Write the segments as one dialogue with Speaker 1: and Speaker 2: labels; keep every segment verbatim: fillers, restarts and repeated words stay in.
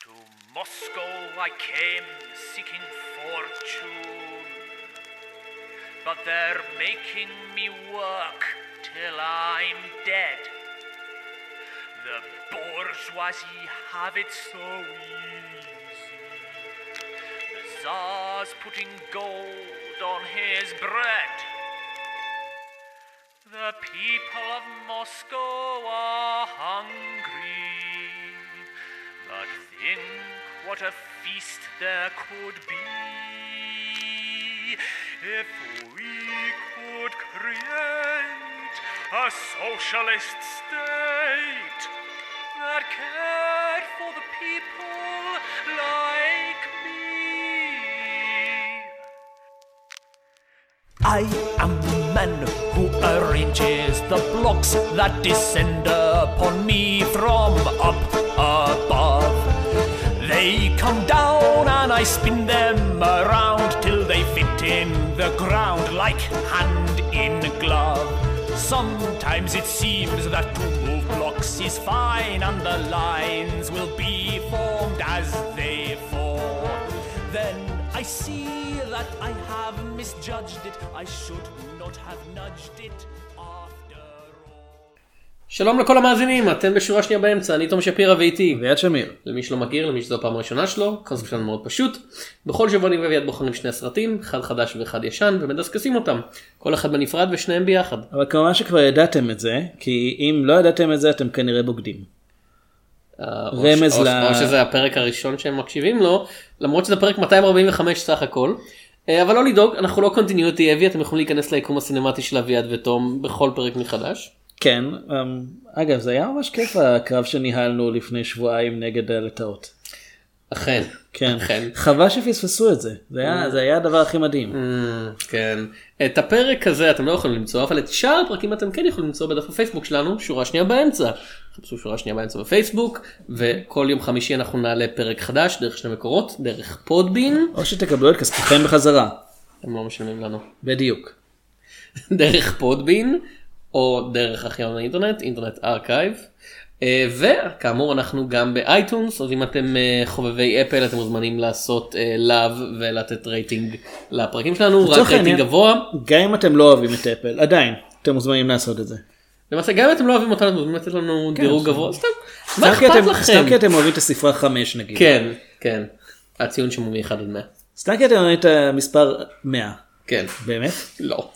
Speaker 1: To Moscow I came seeking fortune, but they're making me work till I'm dead. The bourgeoisie have it so easy. The Tsar's putting gold on his bread. The people of Moscow are hungry, but think what a feast there could be if we could create a socialist state that cared for the people like me. I am the man who arranges the blocks that descend upon me from up above. They come down and I spin them around till they fit in the ground like hand in glove. Sometimes it seems that to move blocks is fine and the lines will be formed as they fall. Then I see that I have misjudged it. I should not have nudged it after all.
Speaker 2: שלום לכל המאזינים, אתם בשורה שנייה באמצע, אני תום שפירא ואיתי
Speaker 3: ויד שמיר.
Speaker 2: למי שלא מכיר, למי שזו הפעם הראשונה שלו, קונספט שלנו מאוד פשוט. בכל שבוע אני ויד בוחרים שני סרטים, אחד חדש ואחד ישן, ומדסקסים אותם. כל אחד בנפרד ושניהם ביחד.
Speaker 3: אבל כמובן שכבר ידעתם את זה, כי אם לא ידעתם את זה אתם כנראה בוגדים.
Speaker 2: רמז ל... או שזה הפרק הראשון שהם מקשיבים לו, למרות שזה פרק מאתיים ארבעים וחמש סך הכל. אבל לא לדאוג, אנחנו לא קונטיניוטי אבי, אתם יכולים להיכנס ליקום הסינמטי של אביעד ותום בכל פרק מחדש.
Speaker 3: כן, אגב זה היה ממש כיף הקרב שניהלנו לפני שבועיים נגד הלטאות.
Speaker 2: אכן,
Speaker 3: כן,
Speaker 2: אכן.
Speaker 3: חבל שפספסו את זה, זה היה, זה היה הדבר הכי מדהים.
Speaker 2: כן, את הפרק הזה אתם לא יכולים למצוא, אבל את שאר הפרקים אתם כן יכולים למצוא בדף הפייסבוק שלנו, שורה שנייה באמצע. חפשו שורה שנייה באמצע בפייסבוק, וכל יום חמישי אנחנו נעלה פרק חדש דרך שני מקורות, דרך פודבין.
Speaker 3: או שתקבלו את כספכם בחזרה.
Speaker 2: הם לא משלמים לנו.
Speaker 3: בדיוק.
Speaker 2: דרך פודבין. או דרך ארכיון האינטרנט, אינטרנט ארכייב, וכאמור אנחנו גם באייטונס, אז אם אתם חובבי אפל אתם מוזמנים לעשות לאב ולתת רייטינג לפרקים שלנו, רק רייטינג גבוה.
Speaker 3: גם אם אתם לא אוהבים את אפל, עדיין אתם מוזמנים לעשות את זה.
Speaker 2: למעשה גם אם אתם לא אוהבים אותנו, אתם מוזמנים לתת לנו דירוג גבוה, סתם, מה אכפת לכם?
Speaker 3: סתם כי אתם אוהבים את הספרה חמש נגיד.
Speaker 2: כן, כן, הציון שמו מ-אחד עד מאה.
Speaker 3: סתם כי אתם אוהבים את המספר מאה.
Speaker 2: כן.
Speaker 3: באמת?
Speaker 2: לא.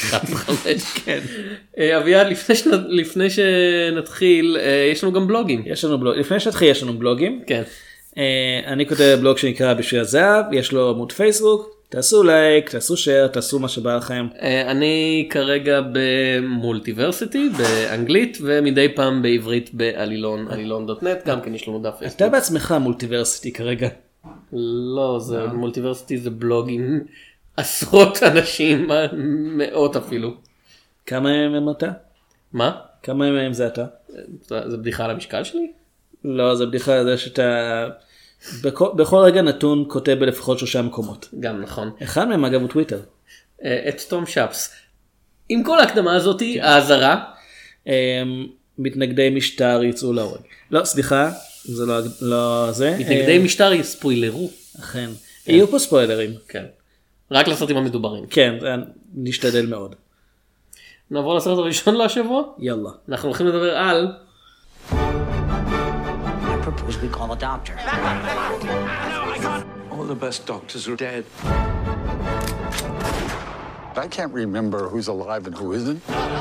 Speaker 2: כן. אביעד, לפני שנתחיל, יש לנו גם בלוגים.
Speaker 3: יש לנו בלוג, לפני שנתחיל יש לנו בלוגים.
Speaker 2: כן.
Speaker 3: אני כותב בלוג שנקרא בשביל הזהב, יש לו עמוד פייסבוק, תעשו לייק, תעשו שייר, תעשו מה שבא לכם.
Speaker 2: אני כרגע במולטיברסיטי, באנגלית, ומדי פעם בעברית בעלילון, עלילון דוט נט, גם כן יש לנו דף פייסבוק.
Speaker 3: אתה בעצמך מולטיברסיטי כרגע.
Speaker 2: לא, זה מולטיברסיטי זה בלוגים. עשרות אנשים, מאות אפילו.
Speaker 3: כמה הם אתה?
Speaker 2: מה?
Speaker 3: כמה מהם זה אתה?
Speaker 2: זה בדיחה על המשקל שלי?
Speaker 3: לא, זה בדיחה על זה שאתה בכל, בכל רגע נתון כותב בלפחות שלושה מקומות.
Speaker 2: גם נכון.
Speaker 3: אחד מהם אגב הוא טוויטר.
Speaker 2: את תום שפס. עם כל ההקדמה הזאת, האזהרה.
Speaker 3: מתנגדי משטר יצאו להורג. לא, סליחה, זה לא, לא זה.
Speaker 2: מתנגדי משטר יספוילרו.
Speaker 3: אכן. יהיו פה ספוילרים.
Speaker 2: כן. רק לסרטים המדוברים.
Speaker 3: כן, נשתדל מאוד.
Speaker 2: נעבור לסרט הראשון להשבוע?
Speaker 3: יאללה.
Speaker 2: אנחנו הולכים לדבר על...
Speaker 4: I propose we call a doctor.
Speaker 5: All the best doctors are dead.
Speaker 6: I can't remember who's alive and who isn't.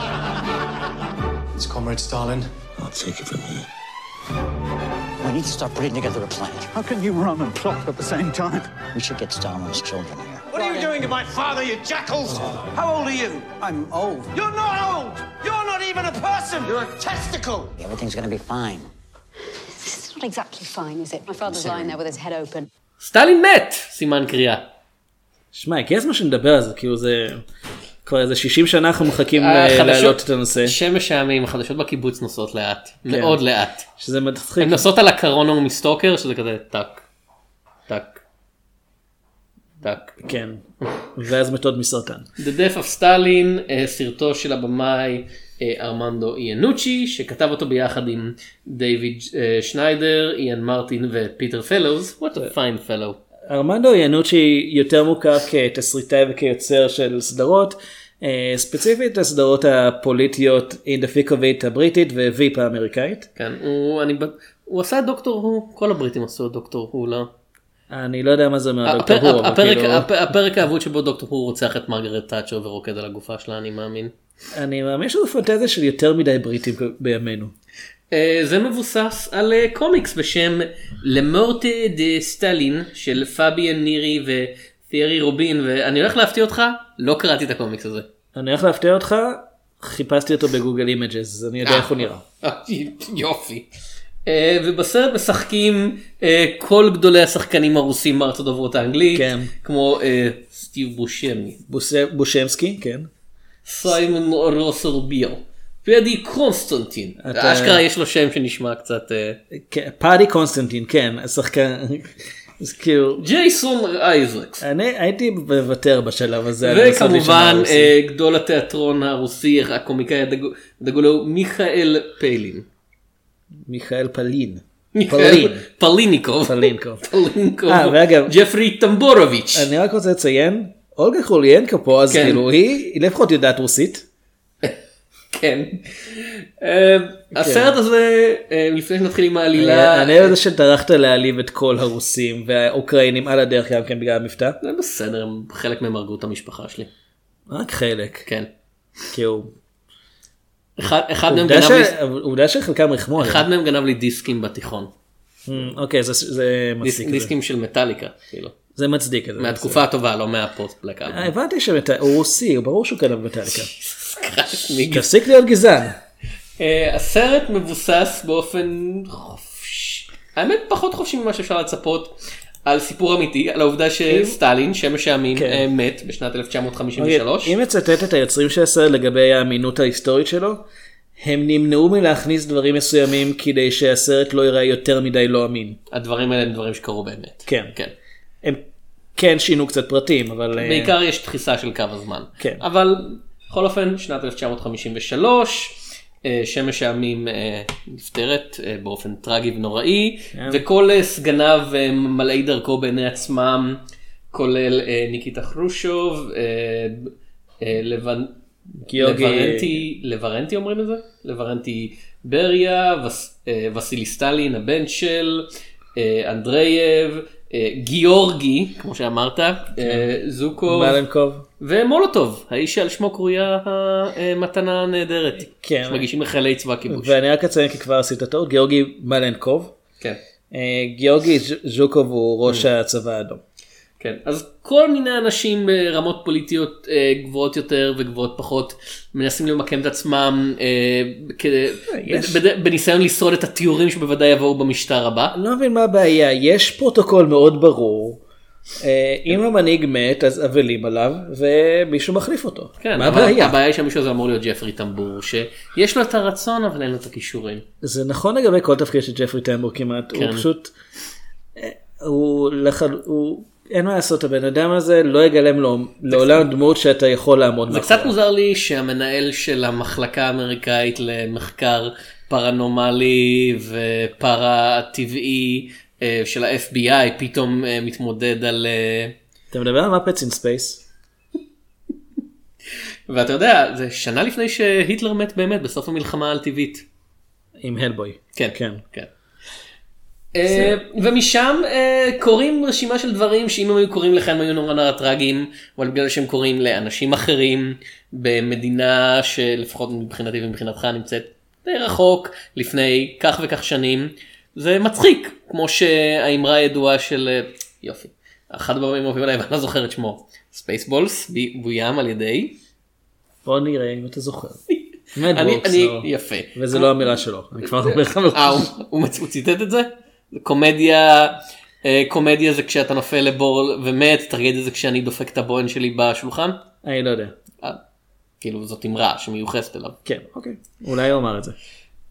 Speaker 5: It's Comrade Stalin.
Speaker 6: I'll take it from here.
Speaker 4: We need to start putting together a plan.
Speaker 6: How can you run and plot at the same time?
Speaker 4: We should get Stalin's children here.
Speaker 5: What are you doing to my father, you jackals? How old are you?
Speaker 6: I'm old.
Speaker 5: You're not old! You're not even a person! You're a testicle!
Speaker 4: Everything's gonna be fine.
Speaker 7: This is not exactly fine, is it? My father's lying there with his head open.
Speaker 2: סטלין מת! סימן קריאה.
Speaker 3: שמע, הגיע הזמן שנדבר על זה, כאילו זה... כבר איזה שישים שנה אנחנו מחכים להעלות את הנושא.
Speaker 2: שמש הימים, החדשות בקיבוץ נוסעות לאט. מאוד לאט.
Speaker 3: שזה מצחיק.
Speaker 2: הן נוסעות על הקרונה ומסטוקר, שזה כזה טק, טק, טק.
Speaker 3: כן. ואז מתוד מסרטן.
Speaker 2: The Death of Stalin, סרטו של הבמאי ארמנדו איאנוצ'י, שכתב אותו ביחד עם דיוויד שניידר, איאן מרטין ופיטר פלוז. What a fine fellow.
Speaker 3: ארמנדו איאנוצ'י יותר מוכר כתסריטאי וכיוצר של סדרות, ספציפית הסדרות הפוליטיות In the Thick of It הבריטית וויפ האמריקאית.
Speaker 2: כן, הוא, אני, הוא עשה דוקטור הוא, כל הבריטים עשו דוקטור הוא, לא?
Speaker 3: אני לא יודע מה זה אומר דוקטור
Speaker 2: הפר,
Speaker 3: הוא.
Speaker 2: הפרק,
Speaker 3: כאילו...
Speaker 2: הפ, הפרק האבוד שבו דוקטור הוא רוצח את מרגרט תאצ'ר ורוקד על הגופה שלה, אני מאמין.
Speaker 3: אני מאמין שזו פנטזיה של יותר מדי בריטים בימינו.
Speaker 2: זה מבוסס על קומיקס בשם למורטה דה סטלין של פאביאן נירי ותיארי רובין, ואני הולך להפתיע אותך, לא קראתי את הקומיקס הזה.
Speaker 3: אני הולך להפתיע אותך, חיפשתי אותו בגוגל אימג'ס, אני יודע איך הוא נראה.
Speaker 2: יופי. ובסרט משחקים כל גדולי השחקנים הרוסים מארצות דוברות האנגלית, כמו סטיב בושמי.
Speaker 3: בושמסקי, כן.
Speaker 2: סיימון רוסרביל. פדי קונסטנטין. אשכרה יש לו שם שנשמע קצת...
Speaker 3: פדי קונסטנטין, כן. השחקן...
Speaker 2: ג'ייסון אייזקס.
Speaker 3: אני הייתי מוותר בשלב הזה.
Speaker 2: וכמובן גדול התיאטרון הרוסי, הקומיקאי הדגולו מיכאל פיילין.
Speaker 3: מיכאל פלין.
Speaker 2: פליניקוב.
Speaker 3: פליניקוב.
Speaker 2: ג'פרי טמבורוביץ'.
Speaker 3: אני רק רוצה לציין, אולגה קוליאנקה פה, אז כאילו היא לפחות יודעת רוסית.
Speaker 2: כן. הסרט הזה, לפני שנתחיל עם העלילה...
Speaker 3: אני יודע שטרחת להעליב את כל הרוסים והאוקראינים על הדרך גם כן בגלל המבטא.
Speaker 2: זה בסדר, חלק מהם הרגו את המשפחה שלי.
Speaker 3: רק חלק.
Speaker 2: כן.
Speaker 3: כאילו...
Speaker 2: אחד מהם גנב לי...
Speaker 3: עובדה שחלקם רחמו.
Speaker 2: אחד מהם גנב לי דיסקים בתיכון.
Speaker 3: אוקיי, זה מצדיק.
Speaker 2: דיסקים של מטאליקה, כאילו.
Speaker 3: זה מצדיק.
Speaker 2: מהתקופה הטובה, לא מהפוסט בלק אלבום.
Speaker 3: הבנתי שהוא רוסי, ברור שהוא גנב מטאליקה. תפסיק להיות גזען.
Speaker 2: הסרט מבוסס באופן חופשי, האמת פחות חופשי ממה שאפשר לצפות, על סיפור אמיתי, על העובדה שסטלין, שמש העמים, מת בשנת אלף תשע מאות חמישים ושלוש.
Speaker 3: אם מצטט את היוצרים של הסרט לגבי האמינות ההיסטורית שלו, הם נמנעו מלהכניס דברים מסוימים כדי שהסרט לא ייראה יותר מדי לא אמין.
Speaker 2: הדברים האלה הם דברים שקרו באמת.
Speaker 3: כן. הם כן שינו קצת פרטים, אבל...
Speaker 2: בעיקר יש דחיסה של קו הזמן.
Speaker 3: כן.
Speaker 2: אבל בכל אופן, שנת אלף תשע מאות חמישים ושלוש, שמש העמים נפטרת באופן טרגי ונוראי, וכל סגניו מלאי דרכו בעיני עצמם, כולל ניקיטה חרושוב, לברנטי, לברנטי אומרים את זה? לברנטי בריה, וסילי סטלין, הבן של, אנדרייב, גיאורגי, כמו שאמרת, זוקוב,
Speaker 3: מלנקוב.
Speaker 2: ומולוטוב, האיש שעל שמו קרויה המתנה הנהדרת,
Speaker 3: כן.
Speaker 2: שמגישים לחיילי צבא כיבוש.
Speaker 3: ואני רק אציין כי כבר עשית טעות, גיאורגי מלנקוב.
Speaker 2: כן.
Speaker 3: גיאורגי ז'וקוב הוא ראש הצבא האדום.
Speaker 2: כן, אז כל מיני אנשים ברמות פוליטיות גבוהות יותר וגבוהות פחות מנסים למקם את עצמם בניסיון לשרוד את התיאורים שבוודאי יבואו במשטר הבא.
Speaker 3: אני לא מבין מה הבעיה, יש פרוטוקול מאוד ברור, אם המנהיג מת אז אבלים עליו ומישהו מחליף אותו.
Speaker 2: כן,
Speaker 3: מה הבעיה?
Speaker 2: הבעיה היא שמישהו הזה אמור להיות ג'פרי טמבור, שיש לו את הרצון אבל אין לו את הכישורים.
Speaker 3: זה נכון לגבי כל תפקיד של ג'פרי טמבור כמעט, הוא פשוט, הוא... אין מה לעשות, הבן אדם הזה לא יגלם לו לעולם דמות שאתה יכול לעמוד מאחוריה.
Speaker 2: זה קצת מוזר לי שהמנהל של המחלקה האמריקאית למחקר פרנומלי ופרה טבעי של ה-אף בי איי פתאום מתמודד על...
Speaker 3: אתה מדבר על מפץ אין ספייס?
Speaker 2: ואתה יודע, זה שנה לפני שהיטלר מת באמת בסוף המלחמה על טבעית.
Speaker 3: עם הלבוי.
Speaker 2: כן, כן. כן. ומשם קוראים רשימה של דברים שאם הם היו קוראים לך הם היו נורא נורא טרגיים, אבל בגלל שהם קוראים לאנשים אחרים במדינה שלפחות מבחינתי ומבחינתך נמצאת די רחוק לפני כך וכך שנים, זה מצחיק, כמו שהאמרה הידועה של יופי, אחד הבאים מוביל עליי ואני לא זוכר את שמו, ספייסבולס, בוים על ידי,
Speaker 3: בוא נראה אם אתה זוכר.
Speaker 2: אני יפה,
Speaker 3: וזה לא אמירה שלו, אני כבר אומר לך מראש.
Speaker 2: הוא ציטט את זה? קומדיה, קומדיה זה כשאתה נופל לבור ומת, תרגד את זה כשאני דופק את הבוהן שלי בשולחן?
Speaker 3: אני לא יודע.
Speaker 2: כאילו זאת אמרה שמיוחסת אליו.
Speaker 3: כן, אוקיי. אולי הוא אמר את זה.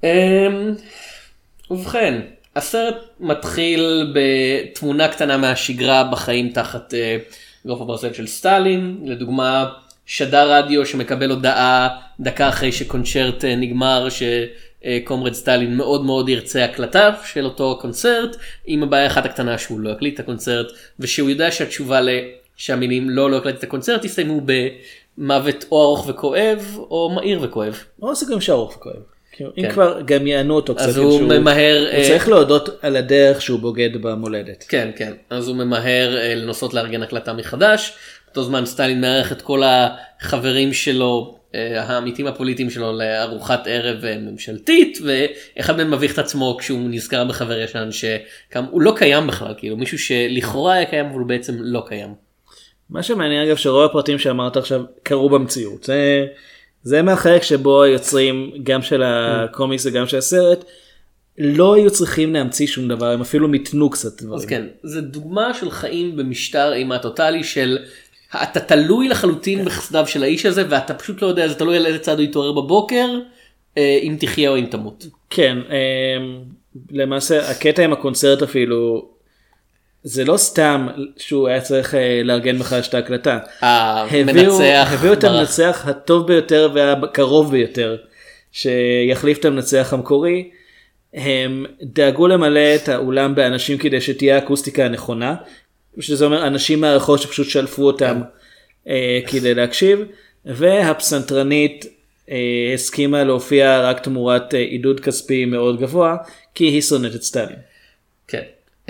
Speaker 2: ובכן, הסרט מתחיל בתמונה קטנה מהשגרה בחיים תחת גוף הברזל של סטלין, לדוגמה שדר רדיו שמקבל הודעה דקה אחרי שקונצ'רט נגמר שקומרד סטלין מאוד מאוד ירצה הקלטה של אותו קונצרט, עם הבעיה אחת הקטנה שהוא לא יקליט את הקונצרט, ושהוא יודע שהתשובה שהמילים לא לא יקליט את הקונצרט יסיימו במוות או ארוך וכואב או מהיר וכואב.
Speaker 3: או זה גם שארוך וכואב. אם כבר גם יענו אותו קצת,
Speaker 2: אז הוא ממהר,
Speaker 3: הוא צריך להודות על הדרך שהוא בוגד במולדת.
Speaker 2: כן, כן. אז הוא ממהר לנסות לארגן הקלטה מחדש. באותו זמן סטלין מערך את כל החברים שלו, העמיתים הפוליטיים שלו, לארוחת ערב ממשלתית, ואחד מהם מביך את עצמו כשהוא נזכר בחבר ישן שהוא לא קיים בכלל, כאילו מישהו שלכאורה היה קיים אבל הוא בעצם לא קיים.
Speaker 3: מה שמעניין אגב שרוב הפרטים שאמרת עכשיו קרו במציאות. זה... זה מהחלק שבו היוצרים גם של הקומיקס וגם של הסרט לא היו צריכים להמציא שום דבר, הם אפילו מתנו קצת דברים.
Speaker 2: אז כן, זה דוגמה של חיים במשטר אימה טוטלי של אתה תלוי לחלוטין בחסדיו של האיש הזה ואתה פשוט לא יודע, זה תלוי על איזה צד הוא יתעורר בבוקר, אם תחיה או אם תמות.
Speaker 3: כן, למעשה הקטע עם הקונצרט אפילו זה לא סתם שהוא היה צריך לארגן מחדש את ההקלטה.
Speaker 2: המנצח.
Speaker 3: הביאו את המנצח הטוב ביותר והקרוב ביותר, שיחליף את המנצח המקורי. הם דאגו למלא את האולם באנשים כדי שתהיה האקוסטיקה הנכונה, שזה אומר אנשים מהרחוב שפשוט שלפו אותם כדי להקשיב, והפסנתרנית הסכימה להופיע רק תמורת עידוד כספי מאוד גבוה, כי היא שונאת את סטלין. כן.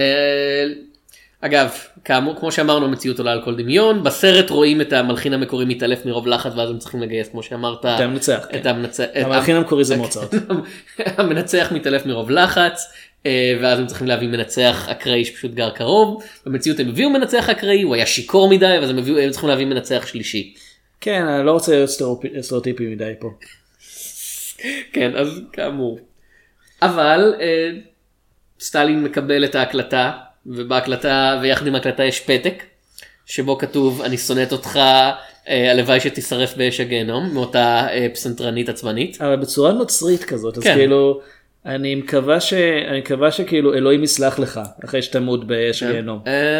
Speaker 2: אגב, כאמור, כמו שאמרנו, המציאות עולה על כל דמיון. בסרט רואים את המלחין המקורי מתעלף מרוב לחץ, ואז הם צריכים לגייס, כמו שאמרת,
Speaker 3: את המנצח.
Speaker 2: את המנצח.
Speaker 3: המלחין המקורי זה מוצרט.
Speaker 2: המנצח מתעלף מרוב לחץ, ואז הם צריכים להביא מנצח אקראי שפשוט גר קרוב. במציאות הם הביאו מנצח אקראי, הוא היה שיקור מדי, ואז הם, הביאו, הם צריכים להביא מנצח שלישי.
Speaker 3: כן, אני לא רוצה להיות סטריאוטיפי מדי פה.
Speaker 2: כן, אז כאמור. אבל סטלין מקבל את ההקלטה, ובהקלטה, ויחד עם ההקלטה יש פתק, שבו כתוב, אני שונאת אותך, הלוואי שתישרף באש הגיהנום, מאותה פסנתרנית עצבנית.
Speaker 3: אבל בצורה נוצרית כזאת, אז כאילו, אני מקווה ש... אני מקווה שכאילו אלוהים יסלח לך, אחרי שתמות באש הגיהנום.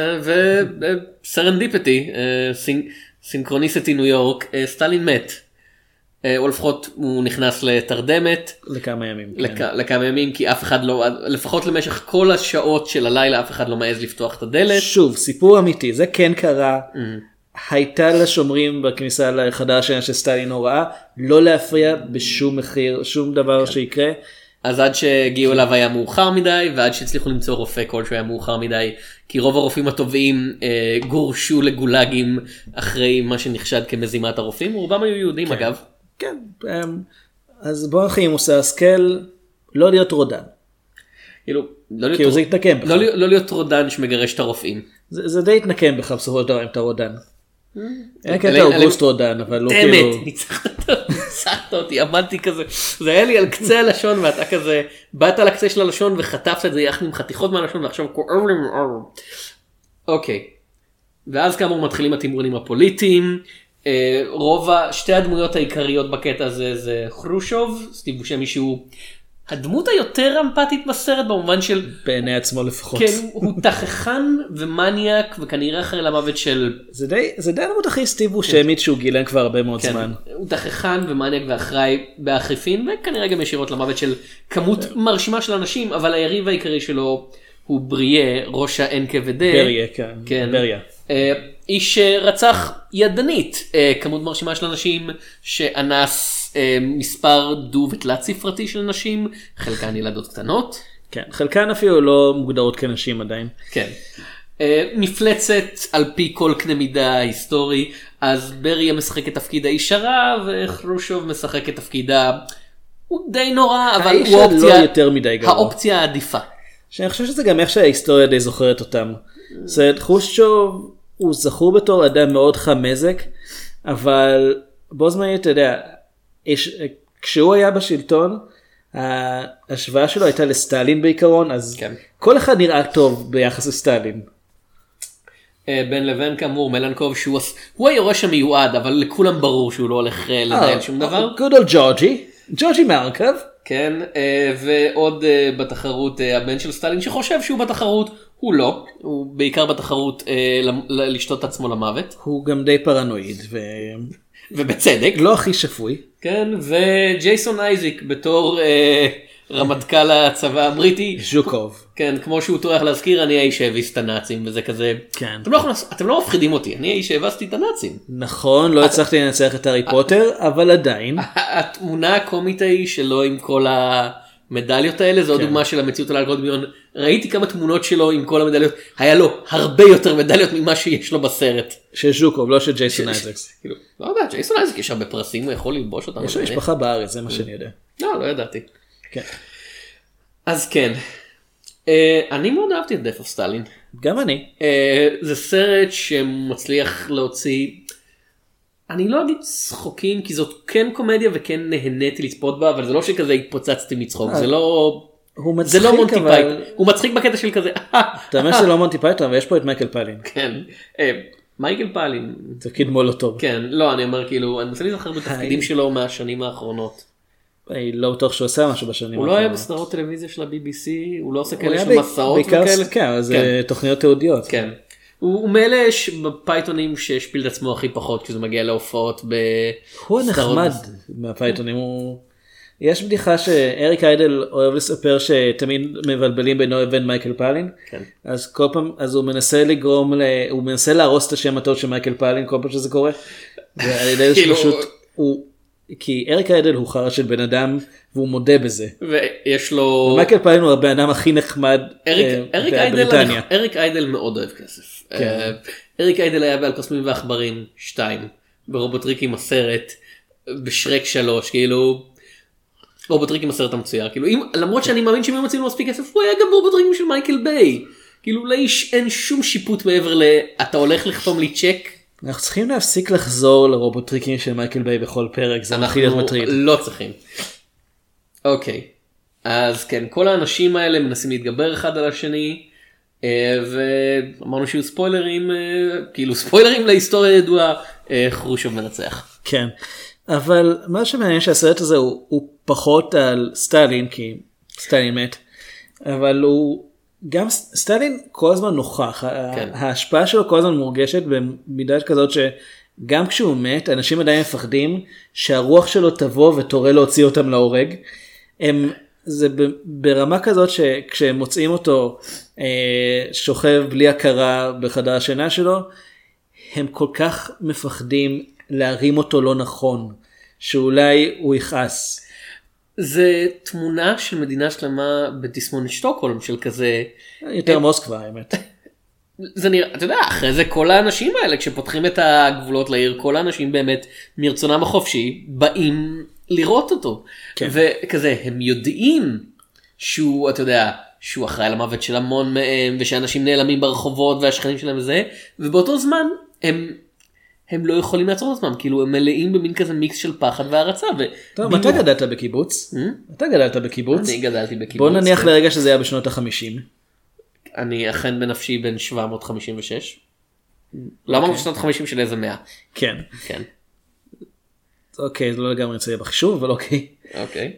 Speaker 2: וסרנדיפיטי, סינכרוניסיטי ניו יורק, סטלין מת. או לפחות הוא נכנס לתרדמת.
Speaker 3: לכמה ימים.
Speaker 2: לכמה ימים, כי אף אחד לא, לפחות למשך כל השעות של הלילה, אף אחד לא מעז לפתוח את הדלת.
Speaker 3: שוב, סיפור אמיתי, זה כן קרה. הייתה לשומרים בכניסה לחדר השינה של סטלין הוראה, לא להפריע בשום מחיר, שום דבר שיקרה.
Speaker 2: אז עד שהגיעו אליו היה מאוחר מדי, ועד שהצליחו למצוא רופא כלשהו היה מאוחר מדי, כי רוב הרופאים הטובים אה, גורשו לגולגים אחרי מה שנחשד כמזימת הרופאים, רובם היו יהודים
Speaker 3: כן.
Speaker 2: אגב.
Speaker 3: כן, אז בוא נכי עם מוסר השכל, לא להיות רודן.
Speaker 2: כאילו, לא להיות,
Speaker 3: כאילו זה יתנקם בך.
Speaker 2: לא, לא להיות רודן שמגרש את הרופאים.
Speaker 3: זה, זה די יתנקם בך בסופו של דבר אם אתה רודן. אין קטע אוגוסט רודן, אבל לא כאילו...
Speaker 2: תמת, ניצחת אותי, עמדתי כזה, זה היה לי על קצה הלשון ואתה כזה, באת על הקצה של הלשון וחטפת את זה יחד עם חתיכות מהלשון ועכשיו כואב לי מאוד. אוקיי, ואז כאמור מתחילים התמרונים הפוליטיים, רוב שתי הדמויות העיקריות בקטע הזה זה חרושוב, סטיב בושמי שהוא הדמות היותר אמפתית בסרט במובן של
Speaker 3: בעיני עצמו לפחות.
Speaker 2: כן, הוא תככן ומניאק וכנראה אחרי למוות של
Speaker 3: זה די זה די הדמות הכי סטיב בושמית שהוא גילן כבר הרבה מאוד זמן.
Speaker 2: הוא תככן ומניאק ואחראי באכיפין וכנראה גם ישירות למוות של כמות מרשימה של אנשים, אבל היריב העיקרי שלו הוא בריה, ראש ה-אן קיי וי די.
Speaker 3: בריה, כן, בריה.
Speaker 2: איש רצח ידנית, כמות מרשימה של אנשים שאנס מספר דו ותלת ספרתי של נשים, חלקן ילדות קטנות.
Speaker 3: כן, חלקן אפילו לא מוגדרות כנשים עדיין.
Speaker 2: כן. מפלצת על פי כל קנה מידה היסטורי, אז בריה משחק את תפקיד האיש הרע, וחרושוב משחק את תפקידה, הוא די נורא, אבל הוא
Speaker 3: האופציה, לא יותר מדי גרוע.
Speaker 2: האופציה העדיפה.
Speaker 3: שאני חושב שזה גם איך שההיסטוריה די זוכרת אותם. זאת חרושוב, הוא זכור בתור אדם מאוד חמזק, אבל בו זמנית, אתה יודע, כשהוא היה בשלטון, ההשוואה שלו הייתה לסטלין בעיקרון, אז כן. כל אחד נראה טוב ביחס לסטלין.
Speaker 2: בין לבין כאמור מלנקוב שהוא הוא היורש המיועד, אבל לכולם ברור שהוא לא הולך לנהל שום דבר.
Speaker 3: Good old ג'ורג'י, ג'ורג'י מלנקוב.
Speaker 2: כן, ועוד בתחרות הבן של סטלין שחושב שהוא בתחרות, הוא לא, הוא בעיקר בתחרות לשתות עצמו למוות.
Speaker 3: הוא גם די פרנואיד.
Speaker 2: ובצדק.
Speaker 3: לא הכי שפוי.
Speaker 2: כן, וג'ייסון אייזיק בתור אה, רמטכ"ל הצבא הבריטי.
Speaker 3: ז'וקוב.
Speaker 2: כן, כמו שהוא טורח להזכיר, אני האיש שהביס את הנאצים, וזה כזה.
Speaker 3: כן.
Speaker 2: אתם לא, יכולים, אתם לא מפחידים אותי, אני האיש שהבסתי את הנאצים.
Speaker 3: נכון, לא הצלחתי לנצח את הארי פוטר, אבל עדיין.
Speaker 2: התמונה הקומית ההיא שלו עם כל המדליות האלה, זו עוד דוגמה של המציאות על אלכוהול דמיון. ראיתי כמה תמונות שלו עם כל המדליות, היה לו הרבה יותר מדליות ממה שיש לו בסרט.
Speaker 3: של ז'וקוב, לא של ג'ייסון אייזקס.
Speaker 2: לא יודע, ג'ייסון אייזק יש הרבה פרסים, הוא יכול ללבוש אותם.
Speaker 3: יש לו משפחה בארץ, זה מה שאני יודע.
Speaker 2: לא, לא ידעתי.
Speaker 3: כן.
Speaker 2: אז כן, אני מאוד אהבתי את Death of Stalin.
Speaker 3: גם אני.
Speaker 2: זה סרט שמצליח להוציא, אני לא אגיד צחוקים, כי זאת כן קומדיה וכן נהניתי לצפות בה, אבל זה לא שכזה התפוצצתי מצחוק, זה לא...
Speaker 3: הוא מצחיק,
Speaker 2: זה לא מונטי
Speaker 3: אבל...
Speaker 2: פייתון, הוא מצחיק בקטע של כזה.
Speaker 3: אתה אומר שזה לא מונטי פייתון, ויש פה את מייקל פאלין.
Speaker 2: כן, מייקל פאלין.
Speaker 3: תפקיד מולוטוב.
Speaker 2: כן, לא, אני אומר כאילו, אני מנסה להיזכר בתפקידים שלו מהשנים האחרונות.
Speaker 3: אני לא בטוח שהוא עושה משהו בשנים
Speaker 2: האחרונות. הוא לא היה בסדרות טלוויזיה של ה-בי בי סי, הוא לא עושה כאלה של מסעות
Speaker 3: וכאלה.
Speaker 2: וכאלה.
Speaker 3: כן, זה תוכניות תיעודיות.
Speaker 2: כן. הוא מאלה בפייתונים שהשפיל את עצמו הכי פחות, כי זה מגיע להופעות בסדרות.
Speaker 3: הוא הנחמד מהפייתונים, הוא... יש בדיחה שאריק איידל אוהב לספר שתמיד מבלבלים בינו לבין מייקל פאלין,
Speaker 2: כן.
Speaker 3: אז כל פעם, אז הוא מנסה לגרום, ל... הוא מנסה להרוס את השם הטוב של מייקל פאלין כל פעם שזה קורה, ועל ידי זה פשוט, הוא, כי אריק איידל הוא חרא של בן אדם, והוא מודה בזה.
Speaker 2: ויש לו...
Speaker 3: מייקל פאלין הוא הבן אדם הכי נחמד
Speaker 2: בבריטניה. אריק איידל מאוד אוהב כסף. אריק איידל היה בעל קוסמים ועכברים שתיים, ברובוטריקים הסרט, בשרק שלוש, כאילו... רובוטריקים הסרט המצויר, כאילו אם, למרות שאני מאמין שהם מוצאים לו מספיק כסף, הוא היה גם רובוטריקים של מייקל ביי, כאילו לאיש אין שום שיפוט מעבר ל, אתה הולך לכתום לי צ'ק.
Speaker 3: אנחנו צריכים להפסיק לחזור לרובוטריקים של מייקל ביי בכל פרק, זה מתחיל להיות מטריד.
Speaker 2: אנחנו לא צריכים. אוקיי, אז כן, כל האנשים האלה מנסים להתגבר אחד על השני, ואמרנו שיהיו ספוילרים, כאילו ספוילרים להיסטוריה ידועה, חרושוב מנצח.
Speaker 3: כן. אבל מה שמעניין שהסרט הזה הוא, הוא פחות על סטלין, כי סטלין מת, אבל הוא גם סטלין כל הזמן נוכח, כן. ההשפעה שלו כל הזמן מורגשת במידה כזאת שגם כשהוא מת אנשים עדיין מפחדים שהרוח שלו תבוא ותורה להוציא אותם להורג. הם, זה ברמה כזאת שכשהם מוצאים אותו אה, שוכב בלי הכרה בחדר השינה שלו, הם כל כך מפחדים להרים אותו לא נכון, שאולי הוא יכעס.
Speaker 2: זה תמונה של מדינה שלמה בתסמונת שטוקהולם, של כזה...
Speaker 3: יותר מוסקבה, האמת.
Speaker 2: זה נראה, אתה יודע, אחרי זה כל האנשים האלה, כשפותחים את הגבולות לעיר, כל האנשים באמת מרצונם החופשי, באים לראות אותו. כן. וכזה, הם יודעים שהוא, אתה יודע, שהוא אחראי למוות של המון מהם, ושאנשים נעלמים ברחובות, והשכנים שלהם וזה, ובאותו זמן הם... הם לא יכולים לעצור את עצמם, כאילו הם מלאים במין כזה מיקס של פחד והרצה.
Speaker 3: טוב, אתה גדלת בקיבוץ? אתה גדלת בקיבוץ?
Speaker 2: אני גדלתי בקיבוץ.
Speaker 3: בוא נניח לרגע שזה היה בשנות החמישים.
Speaker 2: אני אכן בנפשי בין שבע מאות חמישים ושש. לא אמרנו בשנות החמישים של איזה מאה.
Speaker 3: כן.
Speaker 2: כן.
Speaker 3: אוקיי, זה לא לגמרי יצא בחישוב, אבל אוקיי.
Speaker 2: אוקיי.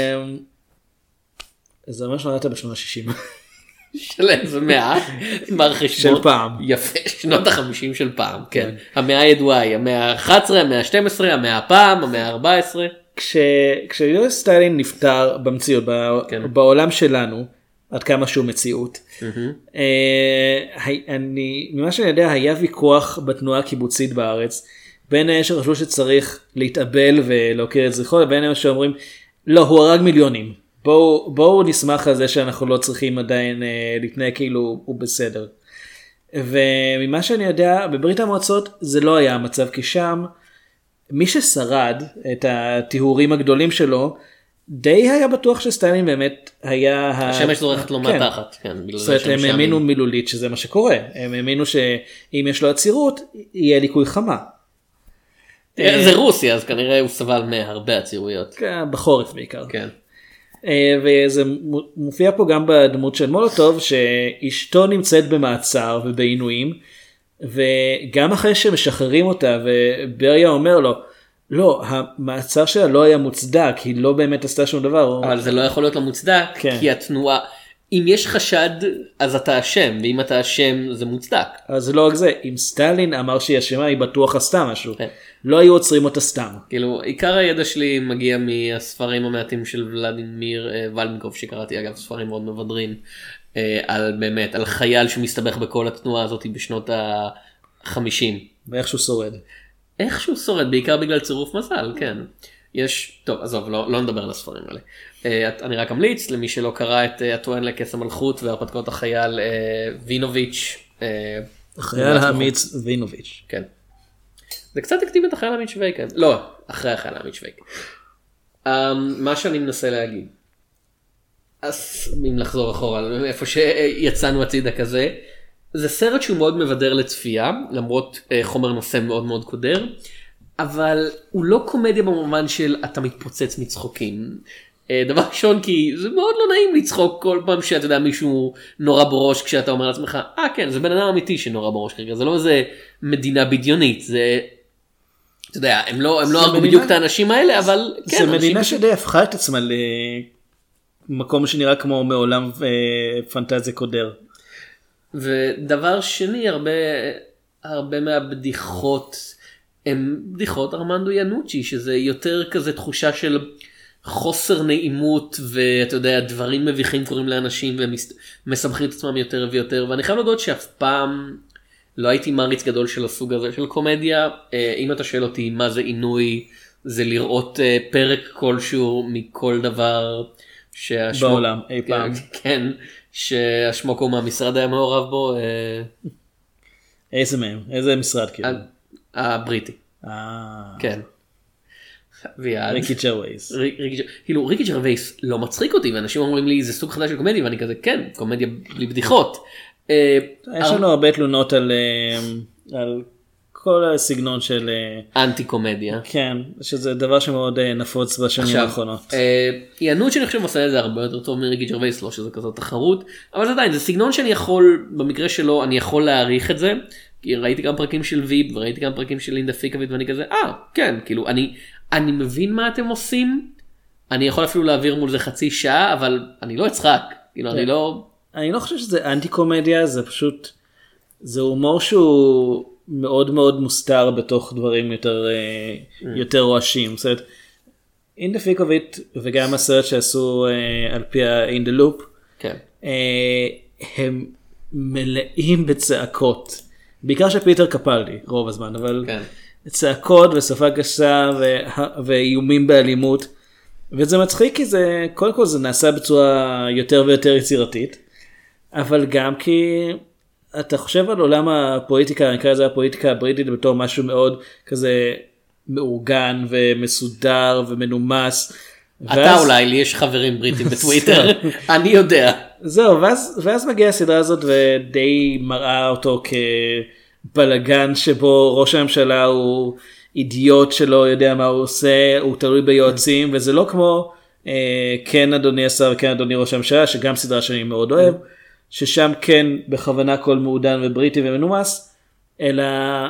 Speaker 3: זה אומר שנולדת בשנות ה-שישים.
Speaker 2: של איזה מאה,
Speaker 3: של פעם.
Speaker 2: יפה, שנות החמישים של פעם, כן. המאה הידועה היא המאה ה-אחת עשרה, המאה ה-שתים עשרה, המאה הפעם, המאה ה-ארבע עשרה.
Speaker 3: כשיוסף סטלין נפטר במציאות, בעולם שלנו, עד כמה שהוא מציאות, ממה שאני יודע, היה ויכוח בתנועה הקיבוצית בארץ, בין אלה שחשבו שצריך להתאבל ולהוקיר את זכרו, לבין אלה שאומרים, לא, הוא הרג מיליונים. בואו, בואו נשמח על זה שאנחנו לא צריכים עדיין אה, להתנהג כאילו הוא בסדר. וממה שאני יודע, בברית המועצות זה לא היה המצב, כי שם מי ששרד את הטיהורים הגדולים שלו, די היה בטוח שסטלין באמת היה...
Speaker 2: השמש זורחת לו מהתחת. כן,
Speaker 3: זאת אומרת, הם האמינו מילולית שזה מה שקורה. הם האמינו שאם יש לו עצירות, יהיה ליקוי חמה.
Speaker 2: זה רוסיה, אז כנראה הוא סבל מהרבה עצירויות.
Speaker 3: כן, בחורף בעיקר.
Speaker 2: כן.
Speaker 3: וזה מופיע פה גם בדמות של מולוטוב, שאשתו נמצאת במעצר ובעינויים, וגם אחרי שמשחררים אותה, ובריה אומר לו, לא, המעצר שלה לא היה מוצדק, היא לא באמת עשתה שום דבר.
Speaker 2: אבל זה לא יכול להיות לא מוצדק, כן. כי התנועה, אם יש חשד, אז אתה אשם, ואם אתה אשם, זה מוצדק.
Speaker 3: אז לא רק זה, אם סטלין אמר שהיא אשמה, היא בטוח עשתה משהו. כן. לא היו עוצרים אותה סתם.
Speaker 2: כאילו, עיקר הידע שלי מגיע מהספרים המעטים של ולדימיר ולנקוב, שקראתי אגב ספרים מאוד מבדרים, על באמת, על חייל שמסתבך בכל התנועה הזאת בשנות ה-חמישים.
Speaker 3: ואיך שהוא שורד.
Speaker 2: איך שהוא שורד, בעיקר בגלל צירוף מזל, כן. יש, טוב, עזוב, לא, לא נדבר על הספרים האלה. אני רק אמליץ למי שלא קרא את הטוען לכס המלכות והרפתקאות החייל וינוביץ'.
Speaker 3: החייל האמיץ וינוביץ'.
Speaker 2: כן. זה קצת הקדים את החייל האמיץ שוויק. לא, אחרי החייל האמיץ שוויק. מה שאני מנסה להגיד. אז אם לחזור אחורה, איפה שיצאנו הצידה כזה, זה סרט שהוא מאוד מבדר לצפייה, למרות חומר נושא מאוד מאוד קודר, אבל הוא לא קומדיה במובן של אתה מתפוצץ מצחוקים. דבר ראשון, כי זה מאוד לא נעים לצחוק כל פעם שאתה יודע מישהו נורא בראש, כשאתה אומר לעצמך, אה כן, זה בן אדם אמיתי שנורא בראש כרגע, זה לא איזה מדינה בדיונית, זה, אתה יודע, הם לא, הם לא הרגו בדיוק את האנשים האלה, אבל כן.
Speaker 3: זה מדינה שדי הפכה את עצמה למקום שנראה כמו מעולם פנטזיה קודר.
Speaker 2: ודבר שני, הרבה, הרבה מהבדיחות, הם בדיחות ארמנדו ינוצ'י, שזה יותר כזה תחושה של חוסר נעימות, ואתה יודע, דברים מביכים קוראים לאנשים, ומסמכים את עצמם יותר ויותר, ואני חייב לדעת שאף פעם לא הייתי מעריץ גדול של הסוג הזה של קומדיה. אם אתה שואל אותי מה זה עינוי, זה לראות פרק כלשהו מכל דבר שהשמוק,
Speaker 3: בעולם, אי פעם.
Speaker 2: כן, שהשמוק הוא מהמשרד היה מעורב בו.
Speaker 3: איזה מהם? איזה משרד כאילו?
Speaker 2: הבריטי. כן.
Speaker 3: ריקי ג'רווייס.
Speaker 2: כאילו ריקי ג'רווייס לא מצחיק אותי, ואנשים אומרים לי זה סוג חדש של קומדיה, ואני כזה כן, קומדיה בלי בדיחות.
Speaker 3: יש לנו הרבה תלונות על כל הסגנון של
Speaker 2: אנטי קומדיה.
Speaker 3: כן, שזה דבר שמאוד נפוץ בשנים האחרונות.
Speaker 2: ינוצ'י שאני חושב עושה את זה הרבה יותר טוב מריקי ג'רווייס, לא שזה כזאת תחרות, אבל זה עדיין, זה סגנון שאני יכול, במקרה שלו אני יכול להעריך את זה, כי ראיתי גם פרקים של ויפ, וראיתי גם פרקים של לינדה פיקוויט, ואני כזה, אה, כן, כאילו, אני, אני מבין מה אתם עושים, אני יכול אפילו להעביר מול זה חצי שעה, אבל אני לא אצחק, כאילו, אני לא... אני
Speaker 3: לא חושב שזה אנטי קומדיה, זה פשוט, זה הומור שהוא מאוד מאוד מוסתר בתוך דברים יותר, יותר רועשים. זאת אומרת, לינדה פיקוויט, וגם הסרט שעשו על פי ה-In the Loop,
Speaker 2: כן.
Speaker 3: הם מלאים בצעקות. בעיקר שפיטר קפלדי רוב הזמן, אבל כן. צעקות ושפה גסה ואיומים באלימות, וזה מצחיק כי זה, קודם כל זה נעשה בצורה יותר ויותר יצירתית, אבל גם כי אתה חושב על עולם הפוליטיקה, נקרא לזה הפוליטיקה הבריטית בתור משהו מאוד כזה מאורגן ומסודר ומנומס.
Speaker 2: אתה ואז... אולי, לי יש חברים בריטים בטוויטר, אני יודע.
Speaker 3: זהו, ואז, ואז מגיעה הסדרה הזאת ודי מראה אותו כבלגן שבו ראש הממשלה הוא אידיוט שלא יודע מה הוא עושה, הוא תלוי ביועצים, וזה לא כמו אה, כן אדוני השר וכן אדוני ראש הממשלה, שגם סדרה שאני מאוד אוהב, ששם כן בכוונה כל מעודן ובריטי ומנומס, אלא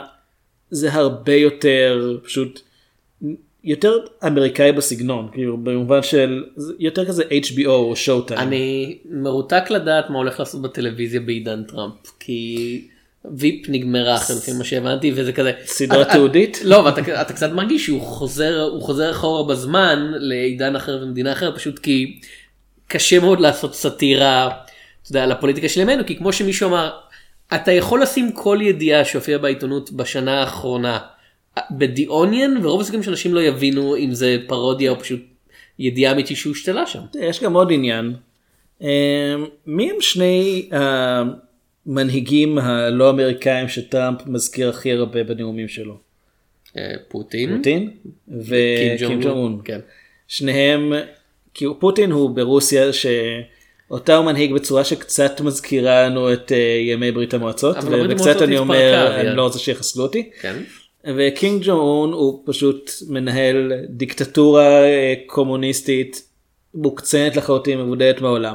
Speaker 3: זה הרבה יותר פשוט... יותר אמריקאי בסגנון, כאילו במובן של יותר כזה אייץ' בי או או שואו-טיים.
Speaker 2: אני מרותק לדעת מה הולך לעשות בטלוויזיה בעידן טראמפ, כי ויפ נגמרה אחרי לפי מה שהבנתי, וזה כזה...
Speaker 3: סדרה תיעודית?
Speaker 2: לא, ואתה קצת מרגיש שהוא חוזר, הוא חוזר אחורה בזמן לעידן אחר ומדינה אחרת, פשוט כי קשה מאוד לעשות סאטירה, אתה יודע, על הפוליטיקה של ימינו, כי כמו שמישהו אמר, אתה יכול לשים כל ידיעה שהופיעה בעיתונות בשנה האחרונה, ב-The Onion, ורוב הסיכויים שאנשים לא יבינו אם זה פרודיה או פשוט ידיעה אמיתית שהושתלה שם.
Speaker 3: יש גם עוד עניין. מי הם שני המנהיגים הלא אמריקאים שטראמפ מזכיר הכי הרבה בנאומים שלו?
Speaker 2: פוטין.
Speaker 3: פוטין וקים ג'ונג און. שניהם, כי פוטין הוא ברוסיה שאותה הוא מנהיג בצורה שקצת מזכירה לנו את ימי ברית המועצות, וקצת אני אומר, אני לא רוצה שיחסלו אותי. כן. וקינג ג'ונג און הוא פשוט מנהל דיקטטורה קומוניסטית מוקצנת לחלוטין, מבודדת מהעולם.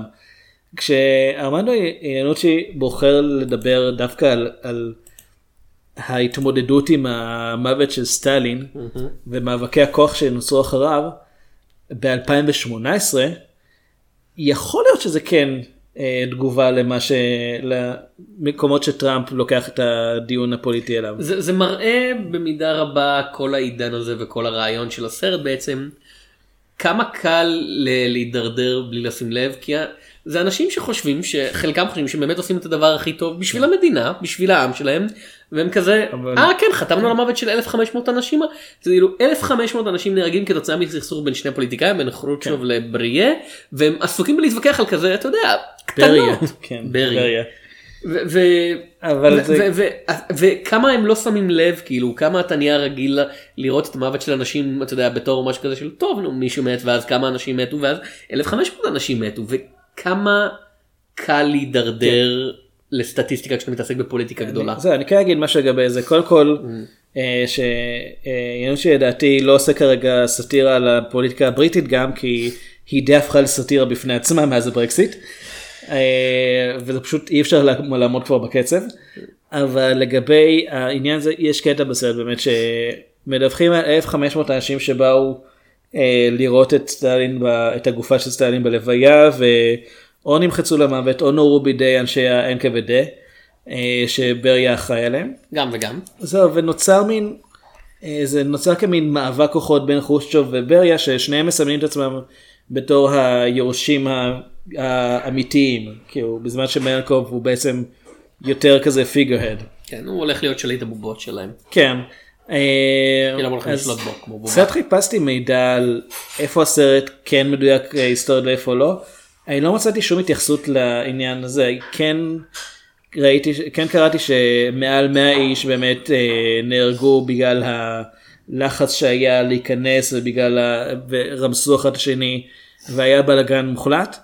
Speaker 3: כשארמנדו ינוצ'י בוחר לדבר דווקא על, על ההתמודדות עם המוות של סטלין mm-hmm. ומאבקי הכוח שנוצרו אחריו ב-אלפיים שמונה עשרה, יכול להיות שזה כן תגובה למה ש... למקומות שטראמפ לוקח את הדיון הפוליטי אליו.
Speaker 2: זה, זה מראה במידה רבה כל העידן הזה וכל הרעיון של הסרט בעצם, כמה קל ל- להידרדר בלי לשים לב, כי זה אנשים שחושבים, שחלקם חושבים שבאמת עושים את הדבר הכי טוב בשביל המדינה, בשביל העם שלהם, והם כזה,
Speaker 3: אבל...
Speaker 2: אה כן, חתמנו על המוות של אלף וחמש מאות אנשים, זה כאילו אלף וחמש מאות אנשים נהרגים כתוצאה מסכסוך בין שני פוליטיקאים, בין חרוצ'וב כן. לבריה, והם עסוקים בלהתווכח על כזה, אתה יודע, קטנות.
Speaker 3: כן,
Speaker 2: בריה.
Speaker 3: אבל זה...
Speaker 2: וכמה הם לא שמים לב, כאילו, כמה אתה נהיה רגיל לראות את המוות של אנשים, אתה יודע, בתור משהו כזה של טוב, נו, מישהו מת, ואז כמה אנשים מתו, ואז אלף וחמש מאות אנשים מתו, וכמה קל להידרדר לסטטיסטיקה כשאתה מתעסק בפוליטיקה גדולה.
Speaker 3: זהו, אני כן אגיד משהו לגבי זה, קודם כל, שיאנו שידעתי לא עושה כרגע סאטירה על הפוליטיקה הבריטית גם, כי היא די הפכה לסאטירה בפני עצמה מאז הברקסיט. וזה פשוט אי אפשר לעמוד כבר בקצב, אבל לגבי העניין הזה יש קטע בסרט באמת שמדווחים על אלף וחמש מאות אנשים שבאו לראות את סטלין, את הגופה של סטלין בלוויה, ואו נמחצו למוות או נורו בידי אנשי ה-אן קה וי די שבריה אחראי עליהם.
Speaker 2: גם וגם. זהו,
Speaker 3: ונוצר מין, זה נוצר כמין מאבק כוחות בין חרושצ'וב ובריה, ששניהם מסמנים את עצמם בתור היורשים האמיתיים, כאילו בזמן שמלקוב הוא בעצם יותר כזה פיגר-הד.
Speaker 2: כן, הוא הולך להיות שליט הבובות שלהם.
Speaker 3: כן.
Speaker 2: אז
Speaker 3: קצת חיפשתי מידע על איפה הסרט כן מדויק היסטורית ואיפה לא. אני לא מצאתי שום התייחסות לעניין הזה. כן ראיתי, כן קראתי שמעל מאה איש באמת נהרגו בגלל הלחץ שהיה להיכנס ובגלל ורמסו אחד השני והיה בלגן מוחלט.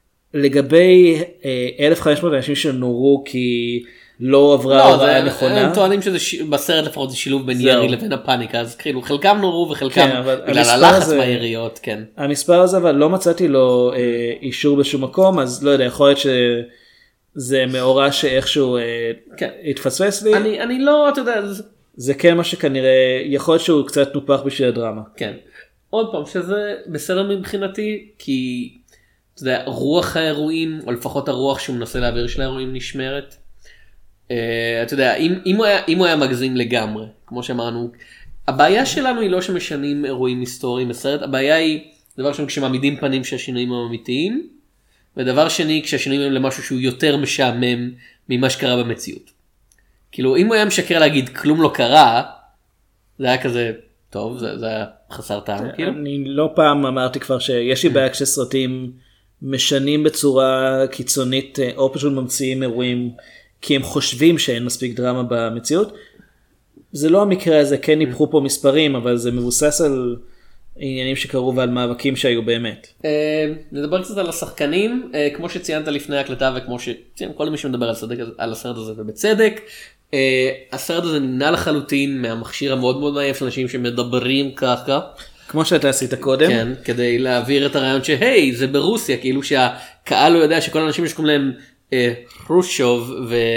Speaker 3: לגבי אלף וחמש מאות אנשים שנורו כי לא עברה הוראה נכונה.
Speaker 2: הם טוענים שבסרט לפחות זה שילוב בין ירי לבין הפאניקה, אז כאילו חלקם נורו וחלקם בגלל הלחץ מהיריות, כן.
Speaker 3: המספר הזה אבל לא מצאתי לו אישור בשום מקום, אז לא יודע, יכול להיות שזה מאורע שאיכשהו התפספס לי.
Speaker 2: אני לא, אתה יודע.
Speaker 3: זה כן מה שכנראה, יכול להיות שהוא קצת נופח בשביל הדרמה.
Speaker 2: כן. עוד פעם, שזה בסדר מבחינתי, כי אתה יודע, רוח האירועים, או לפחות הרוח שהוא מנסה להעביר של האירועים נשמרת. Uh, אתה יודע, אם, אם, הוא היה, אם הוא היה מגזים לגמרי, כמו שאמרנו, הבעיה שלנו היא לא שמשנים אירועים היסטוריים בסרט, הבעיה היא, דבר שני, כשמעמידים פנים שהשינויים הם אמיתיים, ודבר שני, כשהשינויים הם למשהו שהוא יותר משעמם ממה שקרה במציאות. כאילו, אם הוא היה משקר להגיד כלום לא קרה, זה היה כזה, טוב, זה, זה היה חסר טעם, כאילו.
Speaker 3: אני לא פעם אמרתי כבר שיש לי בעיה כשסרטים משנים בצורה קיצונית, או פשוט ממציאים אירועים, כי הם חושבים שאין מספיק דרמה במציאות. זה לא המקרה הזה, כן ניפחו פה מספרים, אבל זה מבוסס על עניינים שקרו ועל מאבקים שהיו באמת.
Speaker 2: נדבר קצת על השחקנים, כמו שציינת לפני ההקלטה וכמו שציין כל מי שמדבר על הסרט הזה ובצדק. הסרט הזה נמנע לחלוטין מהמכשיר המאוד מאוד מעייף של אנשים שמדברים ככה.
Speaker 3: כמו שאתה עשית קודם.
Speaker 2: כן, כדי להעביר את הרעיון שהי, זה ברוסיה, כאילו שהקהל לא יודע שכל האנשים שקוראים להם חרושצ'וב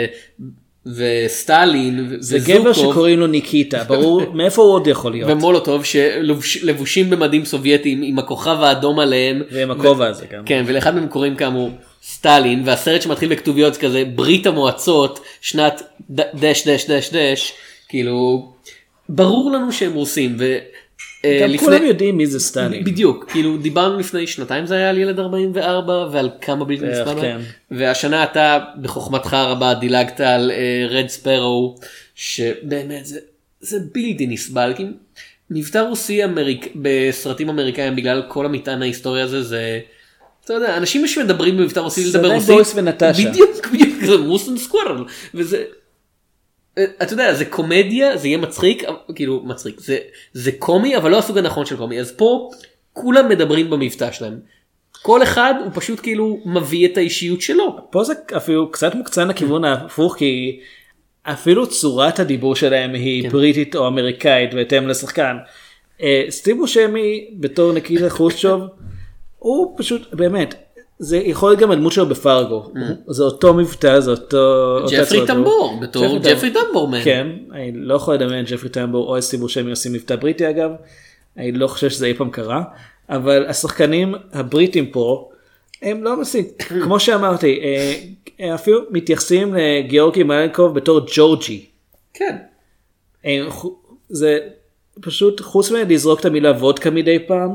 Speaker 2: וסטלין
Speaker 3: זה גבר שקוראים לו ניקיטה, ברור מאיפה הוא עוד יכול להיות,
Speaker 2: ומולוטוב שלבושים במדים סובייטיים עם הכוכב האדום עליהם
Speaker 3: ועם הכובע הזה גם,
Speaker 2: כן, ולאחד מהם קוראים כאמור סטלין, והסרט שמתחיל בכתוביות כזה ברית המועצות שנת דש דש דש דש, כאילו ברור לנו שהם רוסים, ו
Speaker 3: גם לפני... כולם יודעים מי זה סטלין.
Speaker 2: בדיוק, כאילו דיברנו לפני שנתיים זה היה על ילד ארבעים וארבע ועל כמה בלתי נסבל. כן. והשנה אתה בחוכמתך הרבה דילגת על רד uh, ספרו, שבאמת זה, זה בלתי נסבל. כי מבטא רוסי אמריק... בסרטים אמריקאים בגלל כל המטען ההיסטוריה הזה, זה, אתה יודע, אנשים שמדברים במבטא רוסי לדבר רוסי.
Speaker 3: בויס ונטשה.
Speaker 2: בדיוק, בדיוק, זה מוסן סקוורל. וזה... אתה יודע, זה קומדיה, זה יהיה מצחיק, כאילו מצחיק, זה, זה קומי, אבל לא הסוג הנכון של קומי, אז פה כולם מדברים במבטא שלהם. כל אחד הוא פשוט כאילו מביא את האישיות שלו.
Speaker 3: פה זה אפילו קצת מוקצן לכיוון ההפוך, כי אפילו צורת הדיבור שלהם היא כן. בריטית או אמריקאית, בהתאם לשחקן. סטיב בושמי בתור ניקיטה חרושצ'וב, הוא פשוט באמת, זה יכול להיות גם הדמות שלו בפארגו, זה אותו מבטא, זה אותו...
Speaker 2: ג'פרי טמבור, בתור ג'פרי טמבור.
Speaker 3: כן, אני לא יכול לדמיין ג'פרי טמבור או סטיב בושמי עושים מבטא בריטי אגב, אני לא חושב שזה אי פעם קרה, אבל השחקנים הבריטים פה, הם לא מנסים, כמו שאמרתי, אפילו מתייחסים לגיאורגי מלנקוב בתור ג'ורג'י.
Speaker 2: כן.
Speaker 3: זה פשוט, חוץ מלזרוק את המילה וודקה מדי פעם,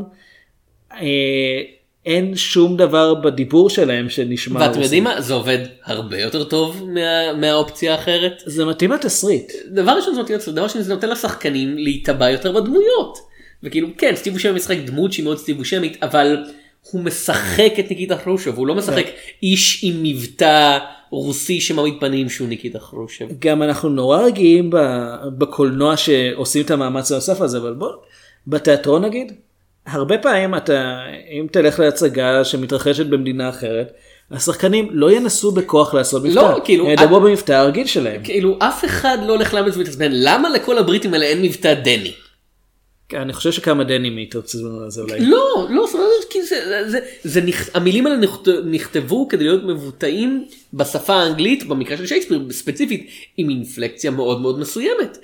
Speaker 3: אין שום דבר בדיבור שלהם שנשמע רוסי.
Speaker 2: ואתם יודעים מה? זה עובד הרבה יותר טוב מה, מהאופציה האחרת.
Speaker 3: זה מתאים לתסריט.
Speaker 2: דבר ראשון זה מתאים לתסריט, דבר שני זה נותן לשחקנים להתאבע יותר בדמויות. וכאילו, כן, סטיב בושמי משחק דמות שהיא מאוד סטיב בושמית, אבל הוא משחק את ניקיטה חרושב, הוא לא משחק איש עם מבטא רוסי שמעמיד פנים שהוא ניקיטה חרושב.
Speaker 3: גם אנחנו נורא רגיעים בקולנוע שעושים את המאמץ הנוסף הזה, אבל בוא, בתיאטרון נגיד, הרבה פעמים אתה, אם תלך להצגה שמתרחשת במדינה אחרת, השחקנים לא ינסו בכוח לעשות מבטא,
Speaker 2: לא, כאילו,
Speaker 3: הם ידברו במבטא הרגיל שלהם.
Speaker 2: כאילו, אף אחד לא הולך להמליץ ולהתעצבן, למה לכל הבריטים האלה אין מבטא דני?
Speaker 3: אני חושב שכמה דנים התעצבנו על זה אולי.
Speaker 2: לא, לא, כי זה, זה, זה, המילים האלה נכתבו כדי להיות מבוטאים בשפה האנגלית, במקרה של שייקספיר ספציפית, עם אינפלקציה מאוד מאוד מסוימת.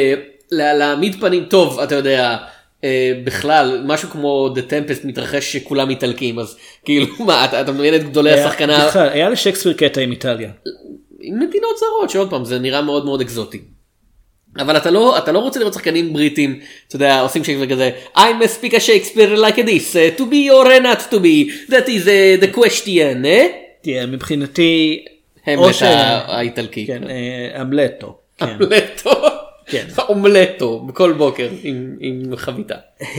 Speaker 2: ולהעמיד פנים טוב, אתה יודע, בכלל, משהו כמו The Tempest מתרחש שכולם איטלקים, אז כאילו, מה, אתה, אתה מבין את גדולי השחקנה?
Speaker 3: בכלל, היה לשייקספיר קטע עם איטליה.
Speaker 2: עם מדינות זרות, שעוד פעם, זה נראה מאוד מאוד אקזוטי. אבל אתה לא, אתה לא רוצה לראות שחקנים בריטים, אתה יודע, עושים שייקספיר כזה, I must speak a Shakespeare like this, uh, to be or not to be, that is uh, the question, eh?
Speaker 3: תראה, מבחינתי...
Speaker 2: המלט האיטלקי.
Speaker 3: כן, אמלטו.
Speaker 2: אמלטו.
Speaker 3: כן.
Speaker 2: אומלטו, בכל בוקר, עם, עם חביתה.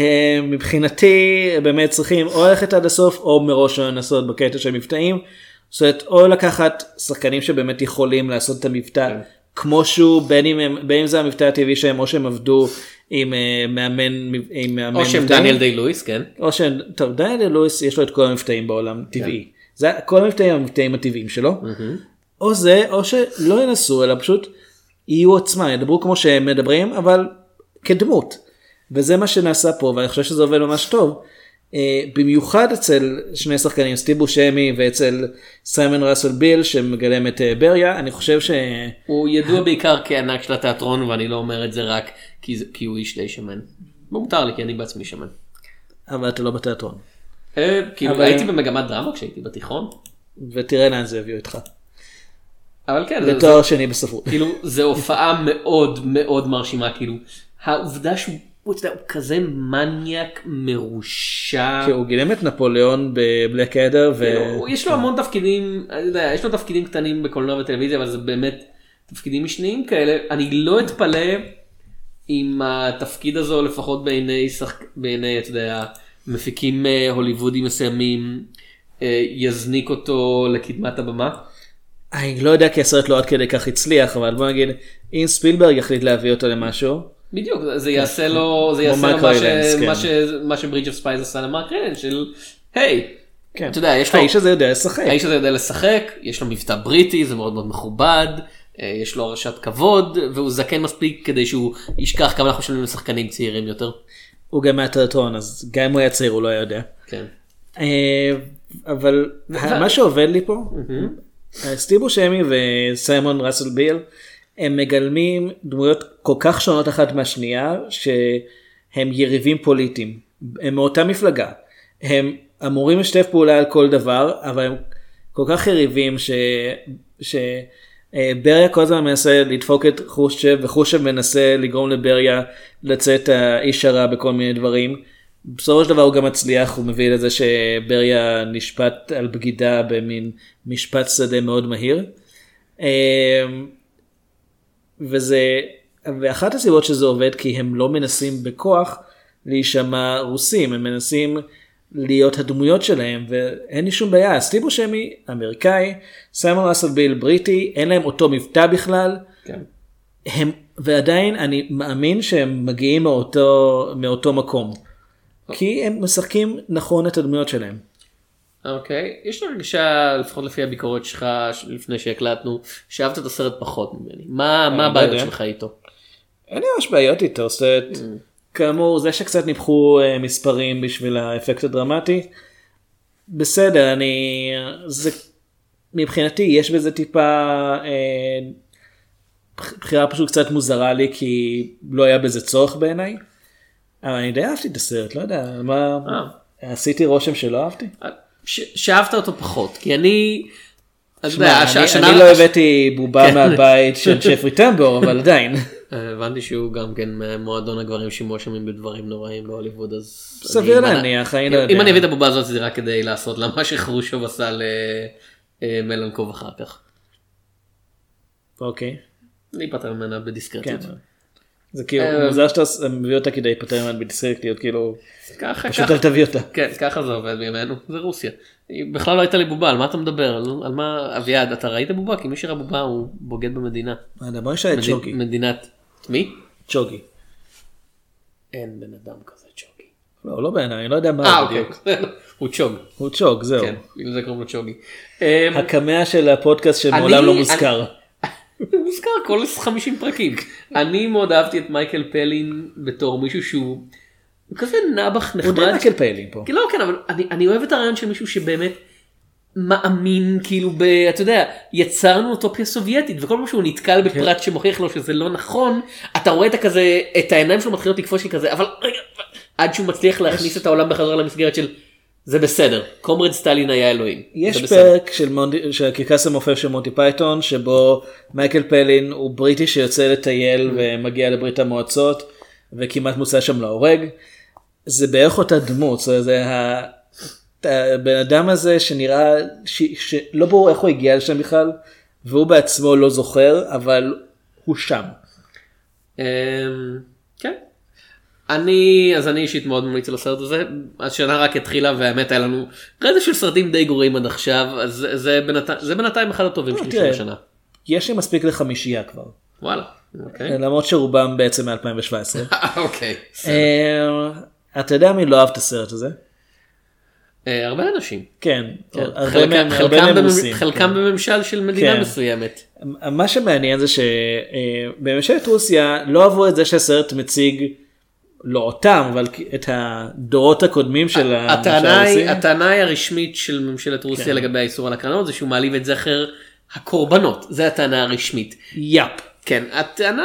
Speaker 3: מבחינתי, באמת צריכים או ללכת עד הסוף, או מראש לנסות בקטע של מבטאים, זאת אומרת, או לקחת שחקנים שבאמת יכולים לעשות את המבטא, כן. כמו שהוא, בין אם, בין אם זה המבטא הטבעי שהם, או שהם עבדו עם uh, מאמן, עם מאמן
Speaker 2: או שהם דניאל די לואיס, כן.
Speaker 3: או שהם, טוב, דניאל די לואיס יש לו את כל המבטאים בעולם טבעי. כן. זה כל המבטאים המבטאים הטבעיים שלו. Mm-hmm. או זה, או שלא ינסו, אלא פשוט יהיו עצמם, ידברו כמו שהם מדברים, אבל כדמות. וזה מה שנעשה פה, ואני חושב שזה עובד ממש טוב. Uh, במיוחד אצל שני שחקנים, סטיב בושמי ואצל סיימון ראסל ביל שמגלם את uh, בריה, אני חושב ש...
Speaker 2: הוא ידוע בעיקר כענק של התיאטרון, ואני לא אומר את זה רק כי, זה, כי הוא איש די שמן. מותר לי, כי אני בעצמי שמן.
Speaker 3: אבל אתה לא בתיאטרון.
Speaker 2: Uh, כאילו אבל... הייתי במגמת דרמה כשהייתי בתיכון.
Speaker 3: ותראה לאן זה הביאו איתך.
Speaker 2: אבל כן.
Speaker 3: לתואר שני בספרות.
Speaker 2: כאילו, זו הופעה מאוד מאוד מרשימה, כאילו, העובדה שהוא... הוא כזה מניאק מרושע.
Speaker 3: כי הוא גילם את נפוליאון בבלק אדר.
Speaker 2: יש לו המון תפקידים, יש לו תפקידים קטנים בקולנוע וטלוויזיה, אבל זה באמת תפקידים משניים כאלה. אני לא אתפלא אם התפקיד הזו, לפחות בעיני, בעיני, אתה יודע, מפיקים הוליוודים מסוימים, יזניק אותו לקדמת הבמה.
Speaker 3: אני לא יודע כי הסרט לא עד כדי כך הצליח, אבל בוא נגיד, אם ספילברג יחליט להביא אותו למשהו,
Speaker 2: בדיוק, זה יעשה לו, זה יעשה לו מה שברידג' אוף ספייס עשה למרק ריילנס, של היי, אתה יודע,
Speaker 3: האיש הזה יודע לשחק.
Speaker 2: האיש הזה יודע לשחק, יש לו מבטא בריטי, זה מאוד מאוד מכובד, יש לו הרשת כבוד, והוא זקן מספיק כדי שהוא ישכח כמה אנחנו שלנו לשחקנים צעירים יותר.
Speaker 3: הוא גם מהתיאטרון, אז גם אם הוא היה צעיר הוא לא יודע.
Speaker 2: כן.
Speaker 3: אבל מה שעובד לי פה, סטיב בושמי וסיימון ראסל ביל, הם מגלמים דמויות כל כך שונות אחת מהשנייה, שהם יריבים פוליטיים. הם מאותה מפלגה. הם אמורים לשתף פעולה על כל דבר, אבל הם כל כך יריבים, ש... שבריה כל הזמן מנסה לדפוק את חושב, וחושב מנסה לגרום לבריה לצאת האיש הרע בכל מיני דברים. בסופו של דבר הוא גם מצליח, הוא מביא לזה שבריה נשפט על בגידה במין משפט שדה מאוד מהיר. וזה, ואחת הסיבות שזה עובד כי הם לא מנסים בכוח להישמע רוסים, הם מנסים להיות הדמויות שלהם, ואין לי שום בעיה. סטיב בושמי אמריקאי, סיימון ראסל ביל בריטי, אין להם אותו מבטא בכלל, כן. הם, ועדיין אני מאמין שהם מגיעים מאותו, מאותו מקום, כי הם משחקים נכון את הדמויות שלהם.
Speaker 2: אוקיי, יש לו רגישה, לפחות לפי הביקורת שלך, לפני שהקלטנו, שאהבת את הסרט פחות ממני. מה הבעיות שלך איתו?
Speaker 3: אין לי ממש בעיות איתו, זאת אומרת, כאמור, זה שקצת ניפחו מספרים בשביל האפקט הדרמטי, בסדר, אני, זה, מבחינתי יש בזה טיפה, בחירה פשוט קצת מוזרה לי, כי לא היה בזה צורך בעיניי, אבל אני די אהבתי את הסרט, לא יודע, מה, עשיתי רושם שלא אהבתי?
Speaker 2: שאהבת אותו פחות, כי אני...
Speaker 3: אני לא הבאתי בובה מהבית של שפרי טמבור, אבל עדיין.
Speaker 2: הבנתי שהוא גם כן מועדון הגברים שמואשמים בדברים נוראים בהוליווד, אז...
Speaker 3: סביר להניח, אני לא יודע.
Speaker 2: אם אני אביא את הבובה הזאת זה רק כדי לעשות לה מה שחרושוב עשה למלנקוב אחר כך.
Speaker 3: אוקיי.
Speaker 2: להיפטר ממנה בדיסקרטיות.
Speaker 3: זה כאילו מוזר שאתה מביא אותה כדי להיפטר ממנה בדיסקרטיות, כאילו פשוט אל תביא אותה.
Speaker 2: כן, ככה זה עובד בימינו, זה רוסיה. בכלל לא הייתה לי בובה, על מה אתה מדבר? על מה, אביעד, אתה ראית בובה? כי מי שראה בובה הוא בוגד במדינה.
Speaker 3: בוא נשאר את צ'וגי.
Speaker 2: מדינת, מי?
Speaker 3: צ'וגי.
Speaker 2: אין בן אדם כזה צ'וגי.
Speaker 3: לא, לא בן, אני לא יודע מה
Speaker 2: בדיוק. הוא צ'וג.
Speaker 3: הוא צ'וג, זהו.
Speaker 2: כן, בגלל זה קוראים לו צ'וגי.
Speaker 3: הקמע של הפודקאסט שמעולם לא מוזכר.
Speaker 2: הוא מוזכר כל חמישים פרקים. אני מאוד אהבתי את מייקל פלין בתור מישהו שהוא כזה נבח נחמד.
Speaker 3: הוא די מייקל פלין פה.
Speaker 2: לא, כן, אבל אני אוהב את הרעיון של מישהו שבאמת מאמין, כאילו, ב, אתה יודע, יצרנו אוטופיה סובייטית, וכל פעם שהוא נתקל בפרט שמוכיח לו שזה לא נכון, אתה רואה את כזה, את העיניים שלו מתחילות לקפוץ כזה, אבל רגע, עד שהוא מצליח להכניס את העולם בחזרה למסגרת של זה בסדר, קומרד סטלין היה אלוהים.
Speaker 3: יש פרק של הקרקס המופף של מונטי פייתון, שבו מייקל פלין הוא בריטי שיוצא לטייל ומגיע לברית המועצות, וכמעט מוצא שם להורג. זה בערך אותה דמות, זה הבן אדם הזה שנראה, שלא ברור איך הוא הגיע לשם בכלל, והוא בעצמו לא זוכר, אבל הוא שם.
Speaker 2: כן. אני, אז אני אישית מאוד ממליץ על הסרט הזה, השנה רק התחילה והאמת היה לנו רצף של סרטים די גרועים עד עכשיו, אז זה בינתיים, זה בינתיים אחד הטובים שלי של השנה.
Speaker 3: יש לי מספיק לחמישייה כבר.
Speaker 2: וואלה, אוקיי.
Speaker 3: למרות שרובם בעצם מ-אלפיים שבע עשרה.
Speaker 2: אוקיי.
Speaker 3: אתה יודע מי לא אהב את הסרט הזה?
Speaker 2: הרבה אנשים.
Speaker 3: כן.
Speaker 2: חלקם בממשל של מדינה מסוימת.
Speaker 3: מה שמעניין זה שבממשלת רוסיה לא אהבו את זה שהסרט מציג לא אותם, אבל את הדורות הקודמים של הממשל הרוסי.
Speaker 2: הטענה היא הרשמית של ממשלת רוסיה לגבי האיסור על הקרנות, זה שהוא מעליב את זכר הקורבנות. זה הטענה הרשמית.
Speaker 3: יאפ.
Speaker 2: כן, הטענה,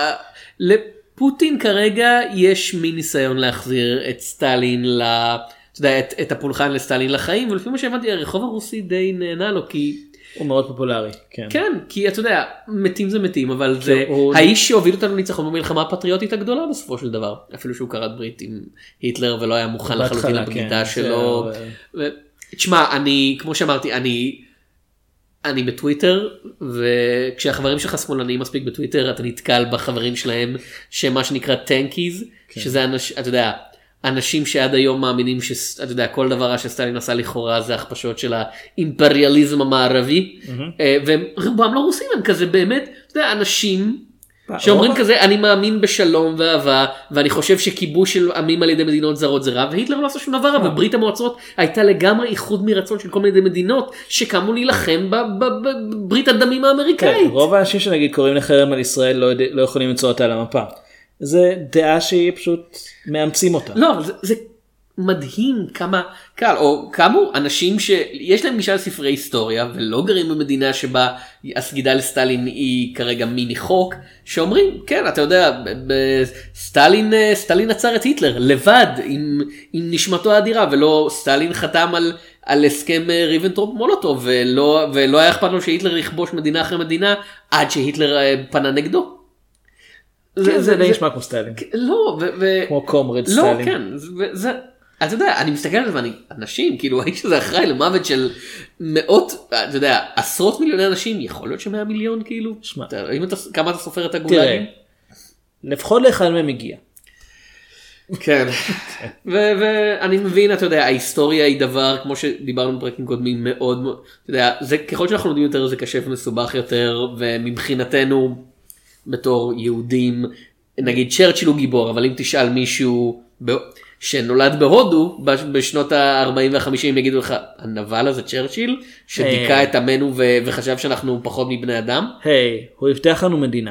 Speaker 2: לפוטין כרגע יש מין ניסיון להחזיר את סטלין, אתה יודע, את הפולחן לסטלין לחיים, ולפי מה שהבנתי, הרחוב הרוסי די נהנה לו, כי...
Speaker 3: הוא מאוד פופולרי, כן.
Speaker 2: כן, כי אתה יודע, מתים זה מתים, אבל זה האיש שהוביל אותנו ניצחון במלחמה הפטריוטית הגדולה בסופו של דבר. אפילו שהוא קראת ברית עם היטלר ולא היה מוכן לחלוטין לבגידה שלו. תשמע, אני, כמו שאמרתי, אני... אני בטוויטר, וכשהחברים שלך שמאלניים מספיק בטוויטר, אתה נתקל בחברים שלהם, שמה שנקרא טנקיז, שזה אנשים, אתה יודע... אנשים שעד היום מאמינים שאתה יודע, כל דבר רע שסטלין עשה לכאורה זה הכפשות של האימפריאליזם המערבי, והם רובם לא רוסים, הם כזה באמת, אתה יודע, אנשים שאומרים כזה, אני מאמין בשלום ואהבה, ואני חושב שכיבוש של עמים על ידי מדינות זרות זה רע, והיטלר לא עשה שום דבר, וברית המועצות הייתה לגמרי איחוד מרצון של כל מיני מדינות, שקמו להילחם בברית הדמים האמריקאית.
Speaker 3: רוב האנשים שנגיד קוראים לחרם על ישראל לא יכולים למצוא אותה על המפה. זה דעה שהיא פשוט מאמצים אותה.
Speaker 2: לא, זה, זה מדהים כמה קל, או כאמור, אנשים שיש להם גישה לספרי היסטוריה, ולא גרים במדינה שבה הסגידה לסטלין היא כרגע מיני חוק, שאומרים, כן, אתה יודע, סטלין, סטלין עצר את היטלר, לבד, עם, עם נשמתו האדירה, ולא סטלין חתם על, על הסכם ריבנטרופ מולוטוב, ולא, ולא היה אכפת לו שהיטלר יכבוש מדינה אחרי מדינה, עד שהיטלר פנה נגדו.
Speaker 3: זה די נשמע כמו סטלין.
Speaker 2: לא,
Speaker 3: כמו קומרד סטלין.
Speaker 2: לא, כן, זה, אתה יודע, אני מסתכל על זה ואני, אנשים, כאילו, האיש שזה אחראי למוות של מאות, אתה יודע, עשרות מיליוני אנשים, יכול להיות שמאה מיליון, כאילו, כמה אתה סופר את הגולגים?
Speaker 3: תראה, לפחות לאחד מהם הגיע.
Speaker 2: כן, ואני מבין, אתה יודע, ההיסטוריה היא דבר, כמו שדיברנו בפרקים קודמים, מאוד, אתה יודע, ככל שאנחנו יודעים יותר, זה קשה ומסובך יותר, ומבחינתנו, בתור יהודים, נגיד צ'רצ'יל הוא גיבור, אבל אם תשאל מישהו שנולד בהודו, בשנות ה-ארבעים וה-חמישים יגידו לך, הנבל הזה צ'רצ'יל, שדיכא את עמנו וחשב שאנחנו פחות מבני אדם.
Speaker 3: היי, הוא הבטיח לנו מדינה.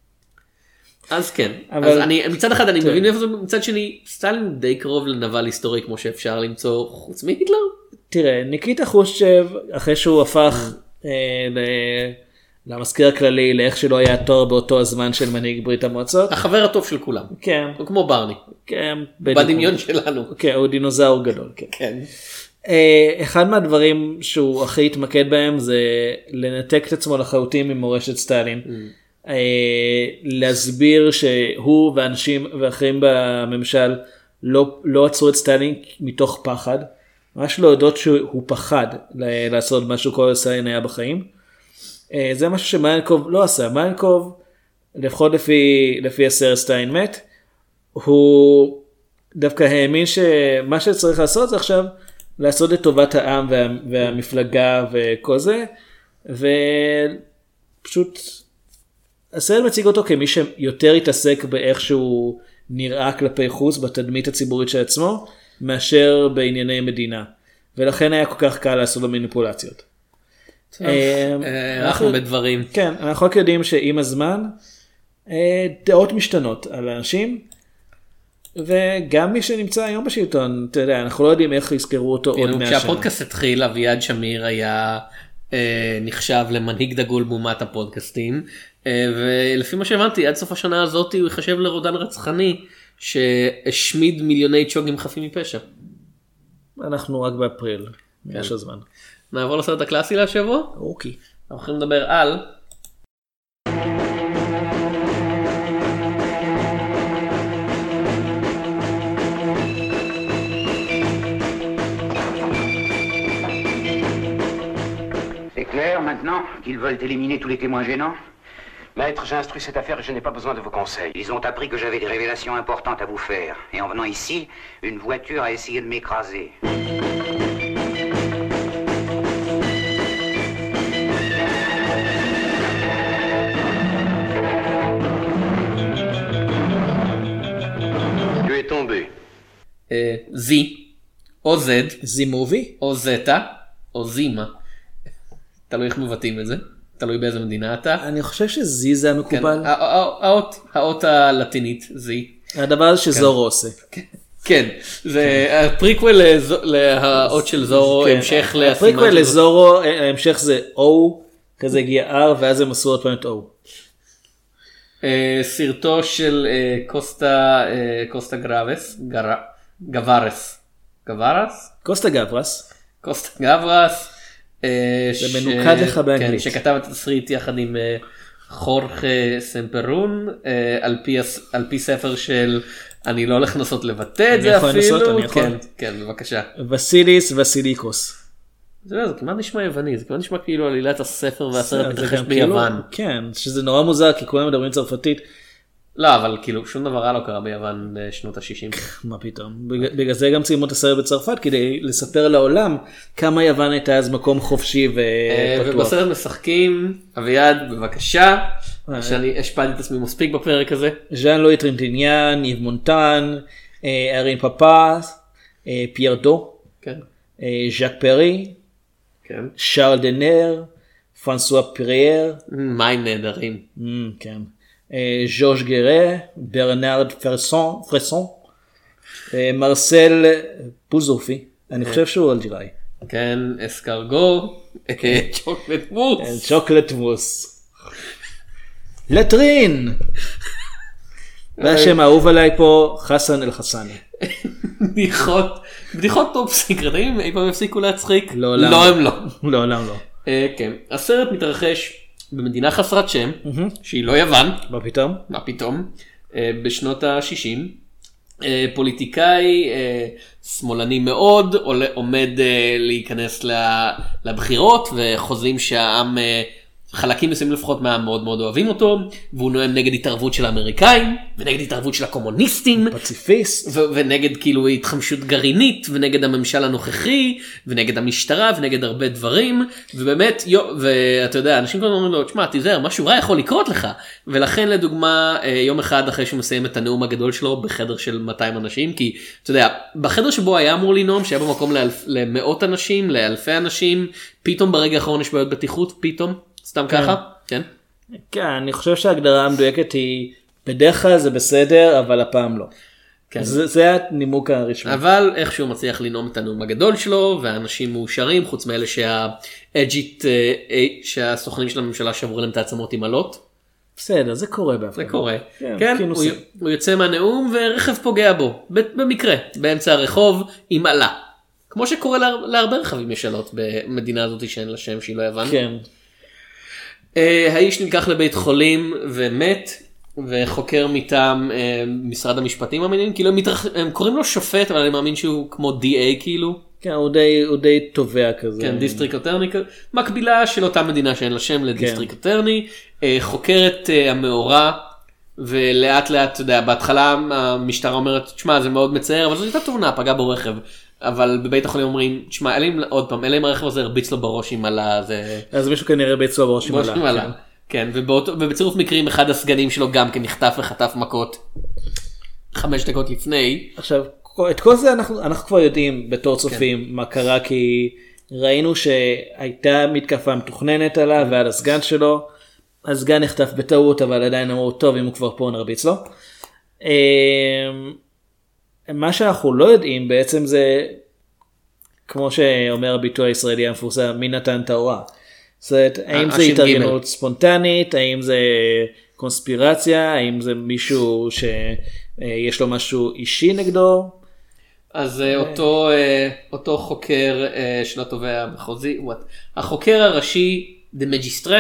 Speaker 2: אז כן, אז אני, מצד אחד אני מבין איפה זה, מצד שני, סטלין די קרוב לנבל היסטורי כמו שאפשר למצוא חוץ מהיטלר.
Speaker 3: תראה, ניקיטה חרושצ'ב, אחרי שהוא הפך ל... למזכיר הכללי, לאיך שלא היה תואר באותו הזמן של מנהיג ברית המועצות.
Speaker 2: החבר הטוב של כולם.
Speaker 3: כן.
Speaker 2: הוא כמו ברני.
Speaker 3: כן.
Speaker 2: בדמיון שלנו.
Speaker 3: כן, הוא דינוזאור גדול.
Speaker 2: כן.
Speaker 3: אחד מהדברים שהוא הכי התמקד בהם זה לנתק את עצמו לחלוטין ממורשת סטלין. להסביר שהוא ואנשים ואחרים בממשל לא, לא עצרו את סטלין מתוך פחד. ממש להודות שהוא פחד לעשות משהו כל סטלין היה בחיים. זה משהו שמיינקוב לא עשה. מיינקוב, לפחות לפי, לפי הסרט סטלין מת, הוא דווקא האמין שמה שצריך לעשות זה עכשיו לעשות את טובת העם וה, והמפלגה וכל זה, ופשוט הסרט מציג אותו כמי שיותר התעסק באיך שהוא נראה כלפי חוץ בתדמית הציבורית של עצמו, מאשר בענייני מדינה, ולכן היה כל כך קל לעשות לו מניפולציות.
Speaker 2: אנחנו בדברים.
Speaker 3: כן, אנחנו רק יודעים שעם הזמן דעות משתנות על האנשים, וגם מי שנמצא היום בשלטון, אתה יודע, אנחנו לא יודעים איך יזכרו אותו עוד מאה שנה.
Speaker 2: כשהפודקאסט התחיל, אביעד שמיר היה נחשב למנהיג דגול בומת הפודקאסטים, ולפי מה שהבנתי, עד סוף השנה הזאת הוא יחשב לרודן רצחני, שהשמיד מיליוני צ'וגים חפים מפשע.
Speaker 3: אנחנו רק באפריל, יש הזמן.
Speaker 2: נעבור לסרט הקלאסי להשבוע?
Speaker 3: אוקיי.
Speaker 2: אנחנו יכולים לדבר על...
Speaker 8: C'est clair maintenant qu'ils veulent éliminer tous les témoins gênants?
Speaker 5: Maître, j'ai instruit cette affaire et je n'ai pas besoin de vos conseils.
Speaker 8: Ils ont appris que j'avais des révélations importantes à vous faire. Et en venant ici, une voiture a essayé de m'écraser.
Speaker 5: Tu es tombé.
Speaker 2: Z, או Z,
Speaker 3: Z מובי?
Speaker 2: או זטה, או זימה. תלוי איך מבטאים את זה. תלוי באיזה מדינה אתה.
Speaker 3: אני חושב שזי זה המקובל.
Speaker 2: האות, האות הלטינית, זי.
Speaker 3: הדבר הזה שזורו עושה.
Speaker 2: כן, זה הפריקוול להאות של זורו, המשך להסימן.
Speaker 3: הפריקוול לזורו, ההמשך זה O, כזה הגיע R, ואז הם עשו עוד פעם את O.
Speaker 2: סרטו של קוסטה, קוסטה גרבס, גווארס. גווארס?
Speaker 3: קוסטה גברס.
Speaker 2: קוסטה גברס.
Speaker 3: זה מנוקד לך באנגלית.
Speaker 2: שכתב את התסריט יחד עם חורכה סמפרון, על פי ספר של, אני לא הולך לנסות לבטא את זה אפילו.
Speaker 3: אני יכול לנסות, אני יכול.
Speaker 2: כן, כן, בבקשה.
Speaker 3: וסיליס וסיליקוס.
Speaker 2: זה כמעט נשמע יווני, זה כמעט נשמע כאילו עלילת הספר והסרט מתרחש ביוון.
Speaker 3: כן, שזה נורא מוזר כי כולם מדברים צרפתית.
Speaker 2: לא, אבל כאילו שום דבר רע לא קרה ביוון בשנות ה-שישים.
Speaker 3: מה פתאום? בגלל זה גם ציימו את הסרט בצרפת, כדי לספר לעולם כמה יוון הייתה אז מקום חופשי ופתוח.
Speaker 2: ובסרט משחקים, אביעד, בבקשה, שאני השפעתי את עצמי מספיק בפרק הזה.
Speaker 3: ז'אן לואי טרנטיניאן, איב מונטן, ארין פפס, פייר דו, ז'אק פרי, שארל דנר, פרנסואה פירייר.
Speaker 2: מים נהדרים.
Speaker 3: כן. ז'ורג' גרה, ברנרד פרסון, פרסון, מרסל פוזופי, אני חושב שהוא אלג'יראי.
Speaker 2: כן, אסקרגו, צ'וקלט מוס.
Speaker 3: צ'וקלט מוס. לטרין. והשם האהוב עליי פה, חסן אל חסני.
Speaker 2: בדיחות, בדיחות טופ סיקרט, האם אי פעם הפסיקו להצחיק?
Speaker 3: לא,
Speaker 2: לא הם לא.
Speaker 3: לעולם לא.
Speaker 2: כן, הסרט מתרחש במדינה חסרת שם, שהיא לא יוון.
Speaker 3: מה פתאום?
Speaker 2: מה פתאום? בשנות ה-שישים. פוליטיקאי שמאלני מאוד עומד להיכנס לבחירות, וחוזים שהעם, חלקים מסוימים לפחות מהעם מאוד מאוד אוהבים אותו, והוא נואם נגד התערבות של האמריקאים, ונגד התערבות של הקומוניסטים.
Speaker 3: פציפיסט.
Speaker 2: ונגד כאילו התחמשות גרעינית, ונגד הממשל הנוכחי, ונגד המשטרה, ונגד הרבה דברים, ובאמת, ואתה יודע, אנשים כבר אומרים לו, תשמע, תיזהר, משהו רע יכול לקרות לך, ולכן לדוגמה, יום אחד אחרי שהוא מסיים את הנאום הגדול שלו, בחדר של מאתיים אנשים, כי אתה יודע, בחדר שבו היה אמור לנאום, שהיה במקום לאלף, למאות אנשים, לאלפי אנשים, פתאום ברגע האחרון יש בעיות בטיחות, פתאום, סתם ככה, כן?
Speaker 3: כן, אני חושב שההגדרה המדויקת היא, בדרך כלל זה בסדר, אבל הפעם לא. זה, זה הנימוק הרשמי.
Speaker 2: אבל איכשהו מצליח לנאום את הנאום הגדול שלו, והאנשים מאושרים, חוץ מאלה שהאג'יט, שהסוכנים של הממשלה שברו להם את העצמות עם עלות.
Speaker 3: בסדר, זה קורה באפשר.
Speaker 2: זה קורה. כן, כן הוא, הוא יוצא מהנאום ורכב פוגע בו, במקרה, באמצע הרחוב עם עלה. כמו שקורה לה, להרבה רכבים משאלות במדינה הזאת שאין לה שם שהיא לא יוון.
Speaker 3: כן.
Speaker 2: Uh, האיש נלקח לבית חולים ומת, וחוקר מטעם uh, משרד המשפטים מאמינים, כאילו הם, מתרח... הם קוראים לו שופט, אבל אני מאמין שהוא כמו די איי כאילו.
Speaker 3: כן, הוא די, הוא די תובע כזה.
Speaker 2: כן, דיסטריקט אטרני, מקבילה של אותה מדינה שאין לה שם לדיסטריקט אטרני, uh, חוקרת uh, המאורע, ולאט לאט, אתה יודע, בהתחלה המשטרה אומרת, תשמע, זה מאוד מצער, אבל זו הייתה תאונה, פגע בו רכב. אבל בבית החולים אומרים, תשמע, אלה, עוד פעם, אלה עם הרכב הזה הרביץ לו בראש עם עלה, זה...
Speaker 3: אז מישהו כנראה הרביץ לו בראש עם עלה.
Speaker 2: עם עלה, כן, ובצירוף מקרים אחד הסגנים שלו גם כן נחטף וחטף מכות חמש דקות לפני.
Speaker 3: עכשיו, את כל זה אנחנו, אנחנו כבר יודעים בתור צופים מה קרה, כי ראינו שהייתה מתקפה מתוכננת עליו ועל הסגן שלו, הסגן נחטף בטעות, אבל עדיין אמרו, טוב, אם הוא כבר פה נרביץ לו. מה שאנחנו לא יודעים בעצם זה, כמו שאומר הביטוי הישראלי המפורסם, מי נתן את ההוראה. זאת אומרת, האם זה התארגנות ספונטנית, האם זה קונספירציה, האם זה מישהו שיש לו משהו אישי נגדו. אז
Speaker 2: אותו, אותו חוקר של התובע המחוזי, החוקר הראשי דה מג'יסטרה,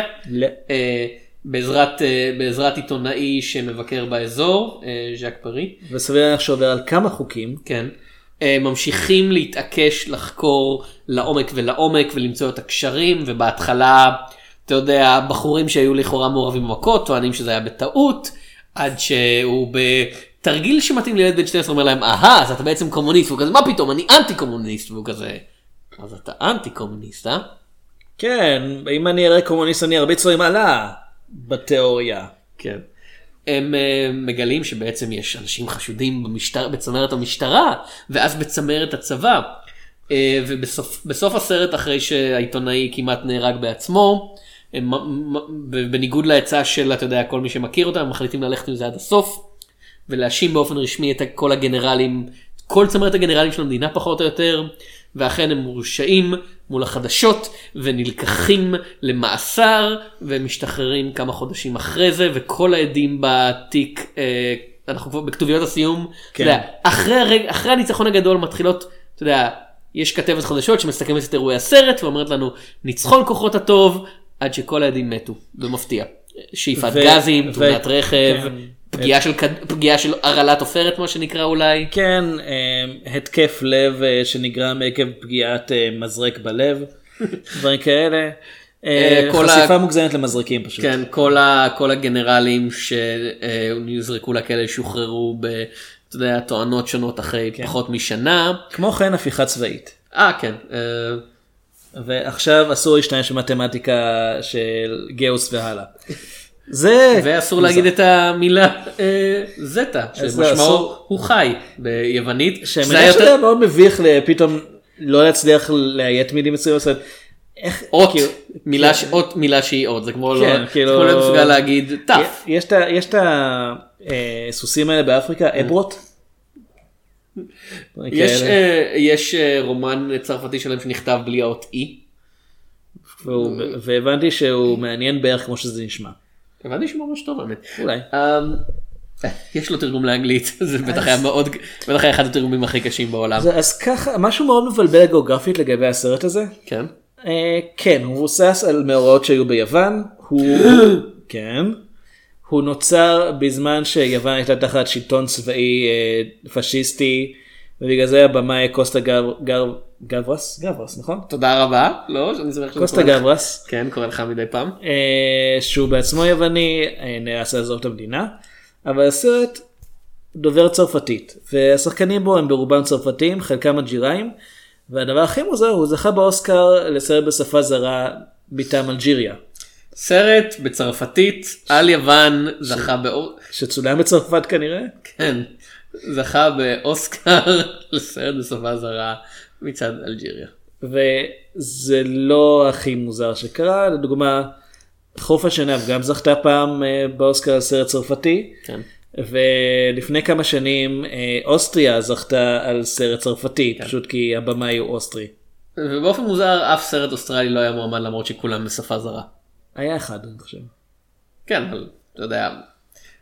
Speaker 2: בעזרת, בעזרת עיתונאי שמבקר באזור, ז'אק פרי.
Speaker 3: וסביר להניח שעובר על כמה חוקים.
Speaker 2: כן. ממשיכים להתעקש לחקור לעומק ולעומק ולמצוא את הקשרים, ובהתחלה, אתה יודע, בחורים שהיו לכאורה מעורבים במכות, טוענים שזה היה בטעות, עד שהוא בתרגיל שמתאים לילד בן שתים עשרה, אומר להם, אהה, אז אתה בעצם קומוניסט, והוא כזה, מה פתאום, אני אנטי קומוניסט, והוא כזה, אז אתה אנטי קומוניסט, אה?
Speaker 3: כן, אם אני אראה קומוניסט אני ארביץ לו עם עלה, בתיאוריה.
Speaker 2: כן. הם uh, מגלים שבעצם יש אנשים חשודים במשטר, בצמרת המשטרה, ואז בצמרת הצבא. Uh, ובסוף בסוף הסרט, אחרי שהעיתונאי כמעט נהרג בעצמו, הם, בניגוד להצעה של, אתה יודע, כל מי שמכיר אותם, הם מחליטים ללכת עם זה עד הסוף, ולהאשים באופן רשמי את כל הגנרלים, כל צמרת הגנרלים של המדינה פחות או יותר, ואכן הם מורשעים מול החדשות ונלקחים למאסר ומשתחררים כמה חודשים אחרי זה, וכל העדים בתיק, אה, אנחנו כבר בכתוביות הסיום, כן. אתה יודע, אחרי, הרג, אחרי הניצחון הגדול מתחילות, אתה יודע, יש כתבת חדשות שמסתכמת את אירועי הסרט ואומרת לנו ניצחון כוחות הטוב, עד שכל העדים מתו, במפתיע. שאיפת ו- גזים, תאונת ו- רכב, כן. פגיעה של, פגיעה של הרעלת עופרת, מה שנקרא אולי.
Speaker 3: כן, התקף לב שנגרם עקב פגיעת מזרק בלב, דברים כאלה. חשיפה מוגזמת למזרקים פשוט.
Speaker 2: כן, כל, ה, כל הגנרלים שנזרקו לכלא שוחררו ב, אתה יודע, טוענות שונות אחרי כן. פחות משנה.
Speaker 3: כמו כן, הפיכה צבאית.
Speaker 2: אה, כן.
Speaker 3: ועכשיו אסור להשתמש במתמטיקה של גאוס והלאה. זה
Speaker 2: ואסור להגיד את המילה זטה, שמשמעו הוא חי ביוונית.
Speaker 3: שמנה שזה מאוד מביך פתאום לא להצליח להיית מילים מצויים.
Speaker 2: אות, מילה שהיא אות, זה כמו לא מסוגל להגיד תף.
Speaker 3: יש את הסוסים האלה באפריקה, אברות.
Speaker 2: יש רומן צרפתי שלהם שנכתב בלי האות אי.
Speaker 3: והבנתי שהוא מעניין בערך כמו שזה נשמע.
Speaker 2: הבנתי שממש טוב האמת.
Speaker 3: אולי.
Speaker 2: יש לו תרגום לאנגלית, זה בטח היה מאוד, בטח היה אחד התרגומים הכי קשים בעולם.
Speaker 3: אז ככה, משהו מאוד מבלבל גיאוגרפית לגבי הסרט הזה.
Speaker 2: כן.
Speaker 3: כן, הוא מבוסס על מאורעות שהיו ביוון. הוא, כן. הוא נוצר בזמן שיוון הייתה תחת שלטון צבאי פשיסטי, ובגלל זה הבמאי קוסטה גברס, גברס, נכון?
Speaker 2: תודה רבה. לא,
Speaker 3: קוסטה גברס.
Speaker 2: כן, קורא לך מדי פעם.
Speaker 3: שהוא בעצמו יווני, נאלץ לעזוב את המדינה, אבל הסרט דובר צרפתית, והשחקנים בו הם ברובם צרפתים, חלקם אלג'יראים, והדבר הכי מוזר, הוא זכה באוסקר לסרט בשפה זרה מטעם אלג'יריה.
Speaker 2: סרט בצרפתית על יוון זכה באוסקר.
Speaker 3: שצולם בצרפת כנראה?
Speaker 2: כן, זכה באוסקר לסרט בשפה זרה מצד אלג'יריה.
Speaker 3: וזה לא הכי מוזר שקרה, לדוגמה, חוף השנהב גם זכתה פעם באוסקר לסרט צרפתי.
Speaker 2: כן.
Speaker 3: ולפני כמה שנים אוסטריה זכתה על סרט צרפתי, כן. פשוט כי הבמאי הוא אוסטרי.
Speaker 2: ובאופן מוזר אף סרט אוסטרלי לא היה מועמד למרות שכולם בשפה זרה.
Speaker 3: היה אחד אני חושב.
Speaker 2: כן, אבל אתה יודע,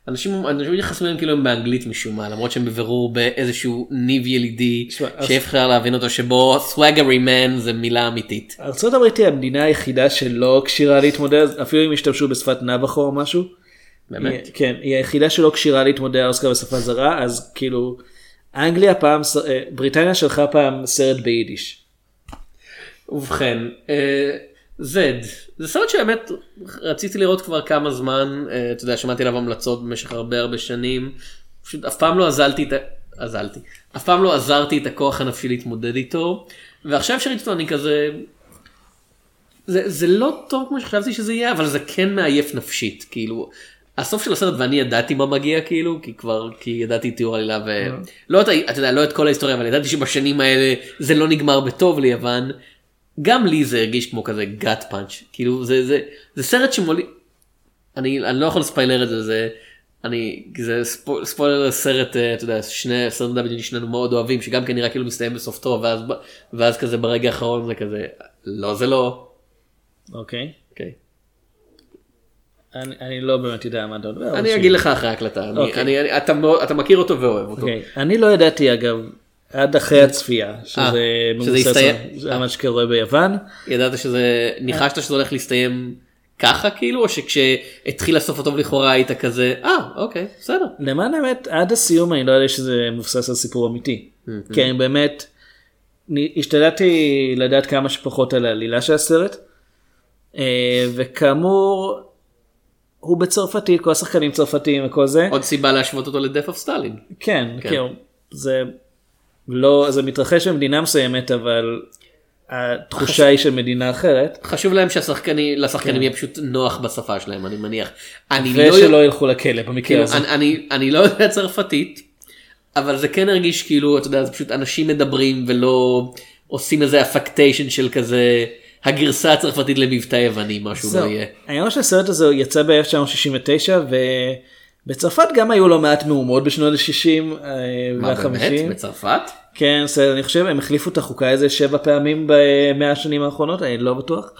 Speaker 2: אנשים אנשים מתייחסים להם כאילו הם באנגלית משום מה, למרות שהם בבירור באיזשהו ניב ילידי שאפשר להבין אותו, שבו סוואגרי מן זה מילה אמיתית.
Speaker 3: ארצות הברית היא המדינה היחידה שלא קשירה להתמודד, אפילו אם השתמשו בשפת נבחו או משהו.
Speaker 2: באמת?
Speaker 3: כן, היא היחידה שלא קשירה להתמודד על אוסקר בשפה זרה, אז כאילו אנגליה פעם, בריטניה שלחה פעם סרט ביידיש.
Speaker 2: ובכן, זד, זה סרט שבאמת רציתי לראות כבר כמה זמן, אתה יודע, שמעתי עליו המלצות במשך הרבה הרבה שנים, פשוט אף פעם לא עזלתי את ה... עזלתי. אף פעם לא עזרתי את הכוח הנפשי להתמודד איתו, ועכשיו שראיתי אותו אני כזה... זה, זה לא טוב כמו שחשבתי שזה יהיה, אבל זה כן מעייף נפשית, כאילו... הסוף של הסרט ואני ידעתי מה מגיע כאילו, כי כבר, כי ידעתי תיאור עלילה ו... לא את, אתה יודע, לא את כל ההיסטוריה, אבל ידעתי שבשנים האלה זה לא נגמר בטוב ליוון. גם לי זה הרגיש כמו כזה גאט פאנץ', כאילו זה, זה, זה סרט שמולי, אני, אני לא יכול לספיילר את זה, זה, אני, זה ספו, ספוילר סרט, אתה יודע, שני, סרט מדע שנינו מאוד אוהבים, שגם כן נראה כאילו מסתיים בסוף טוב, ואז, ואז כזה ברגע האחרון זה כזה, לא זה לא.
Speaker 3: אוקיי.
Speaker 2: אוקיי.
Speaker 3: אני, אני לא באמת יודע מה אתה אומר.
Speaker 2: אני אגיד לך אחרי ההקלטה, אני, אני, אני, אתה, אתה מכיר אותו ואוהב אותו.
Speaker 3: אוקיי. אני לא ידעתי אגב, עד אחרי הצפייה, שזה מבוסס על מה שקורה ביוון.
Speaker 2: ידעת שזה, ניחשת שזה הולך להסתיים ככה כאילו, או שכשהתחיל הסוף הטוב לכאורה היית כזה, אה, אוקיי, בסדר.
Speaker 3: למען האמת, עד הסיום אני לא יודע שזה מבוסס על סיפור אמיתי. כי אני באמת, השתדלתי לדעת כמה שפחות על העלילה של הסרט, וכאמור, הוא בצרפתית, כל השחקנים צרפתיים וכל זה.
Speaker 2: עוד סיבה להשוות אותו לדף אוף סטלין.
Speaker 3: כן, כאילו, זה לא, זה מתרחש במדינה מסוימת, אבל התחושה היא של מדינה אחרת.
Speaker 2: חשוב להם שהשחקנים, לשחקנים יהיה פשוט נוח בשפה שלהם, אני מניח.
Speaker 3: ושלא ילכו לכלא במקרה הזה.
Speaker 2: אני לא יודע צרפתית, אבל זה כן הרגיש כאילו, אתה יודע, זה פשוט אנשים מדברים ולא עושים איזה אפקטיישן של כזה, הגרסה הצרפתית למבטא יווני, משהו לא יהיה. אני
Speaker 3: חושב שהסרט הזה יצא ב-אלף תשע מאות שישים ותשע, ובצרפת גם היו לא מעט מהומות בשנות ה-שישים וה-חמישים.
Speaker 2: מה באמת? בצרפת?
Speaker 3: כן, אני חושב, הם החליפו את החוקה איזה שבע פעמים במאה השנים האחרונות, אני לא בטוח.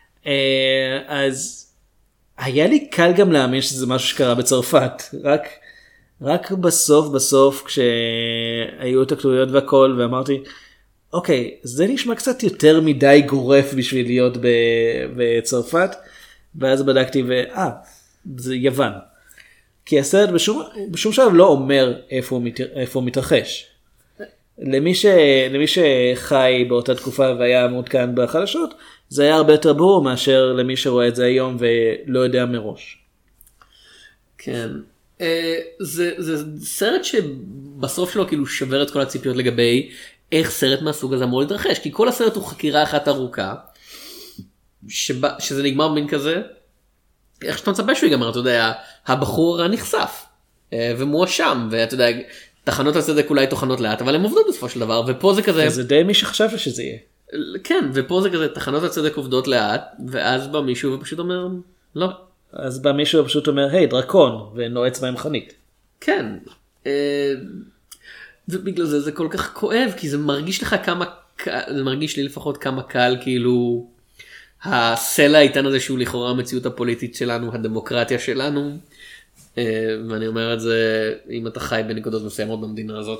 Speaker 3: אז היה לי קל גם להאמין שזה משהו שקרה בצרפת, רק, רק בסוף בסוף כשהיו את הכתוביות והכל, ואמרתי, אוקיי, זה נשמע קצת יותר מדי גורף בשביל להיות בצרפת, ואז בדקתי ואה, זה יוון. כי הסרט בשום, בשום שלב לא אומר איפה הוא, מת, איפה הוא מתרחש. למי, ש, למי שחי באותה תקופה והיה מעודכן בחדשות, זה היה הרבה יותר ברור מאשר למי שרואה את זה היום ולא יודע מראש.
Speaker 2: כן. זה, זה סרט שבסוף שלו כאילו שבר את כל הציפיות לגבי איך סרט מהסוג הזה אמור להתרחש, כי כל הסרט הוא חקירה אחת ארוכה, שבה, שזה נגמר בין כזה, איך שאתה מצפה שהוא ייגמר, אתה יודע, הבחור נחשף, ומואשם, ואתה יודע, תחנות הצדק אולי תוכנות לאט, אבל הן עובדות בסופו של דבר, ופה זה כזה...
Speaker 3: זה די מי שחשב שזה יהיה.
Speaker 2: כן, ופה זה כזה, תחנות הצדק עובדות לאט, ואז בא מישהו ופשוט אומר, לא.
Speaker 3: אז בא מישהו ופשוט אומר, היי, דרקון, ונועץ בהם חנית.
Speaker 2: כן, ובגלל זה זה כל כך כואב, כי זה מרגיש לך כמה, זה מרגיש לי לפחות כמה קל, כאילו, הסלע האיתן הזה שהוא לכאורה המציאות הפוליטית שלנו, הדמוקרטיה שלנו, ואני אומר את זה, אם אתה חי בנקודות מסוימות במדינה הזאת,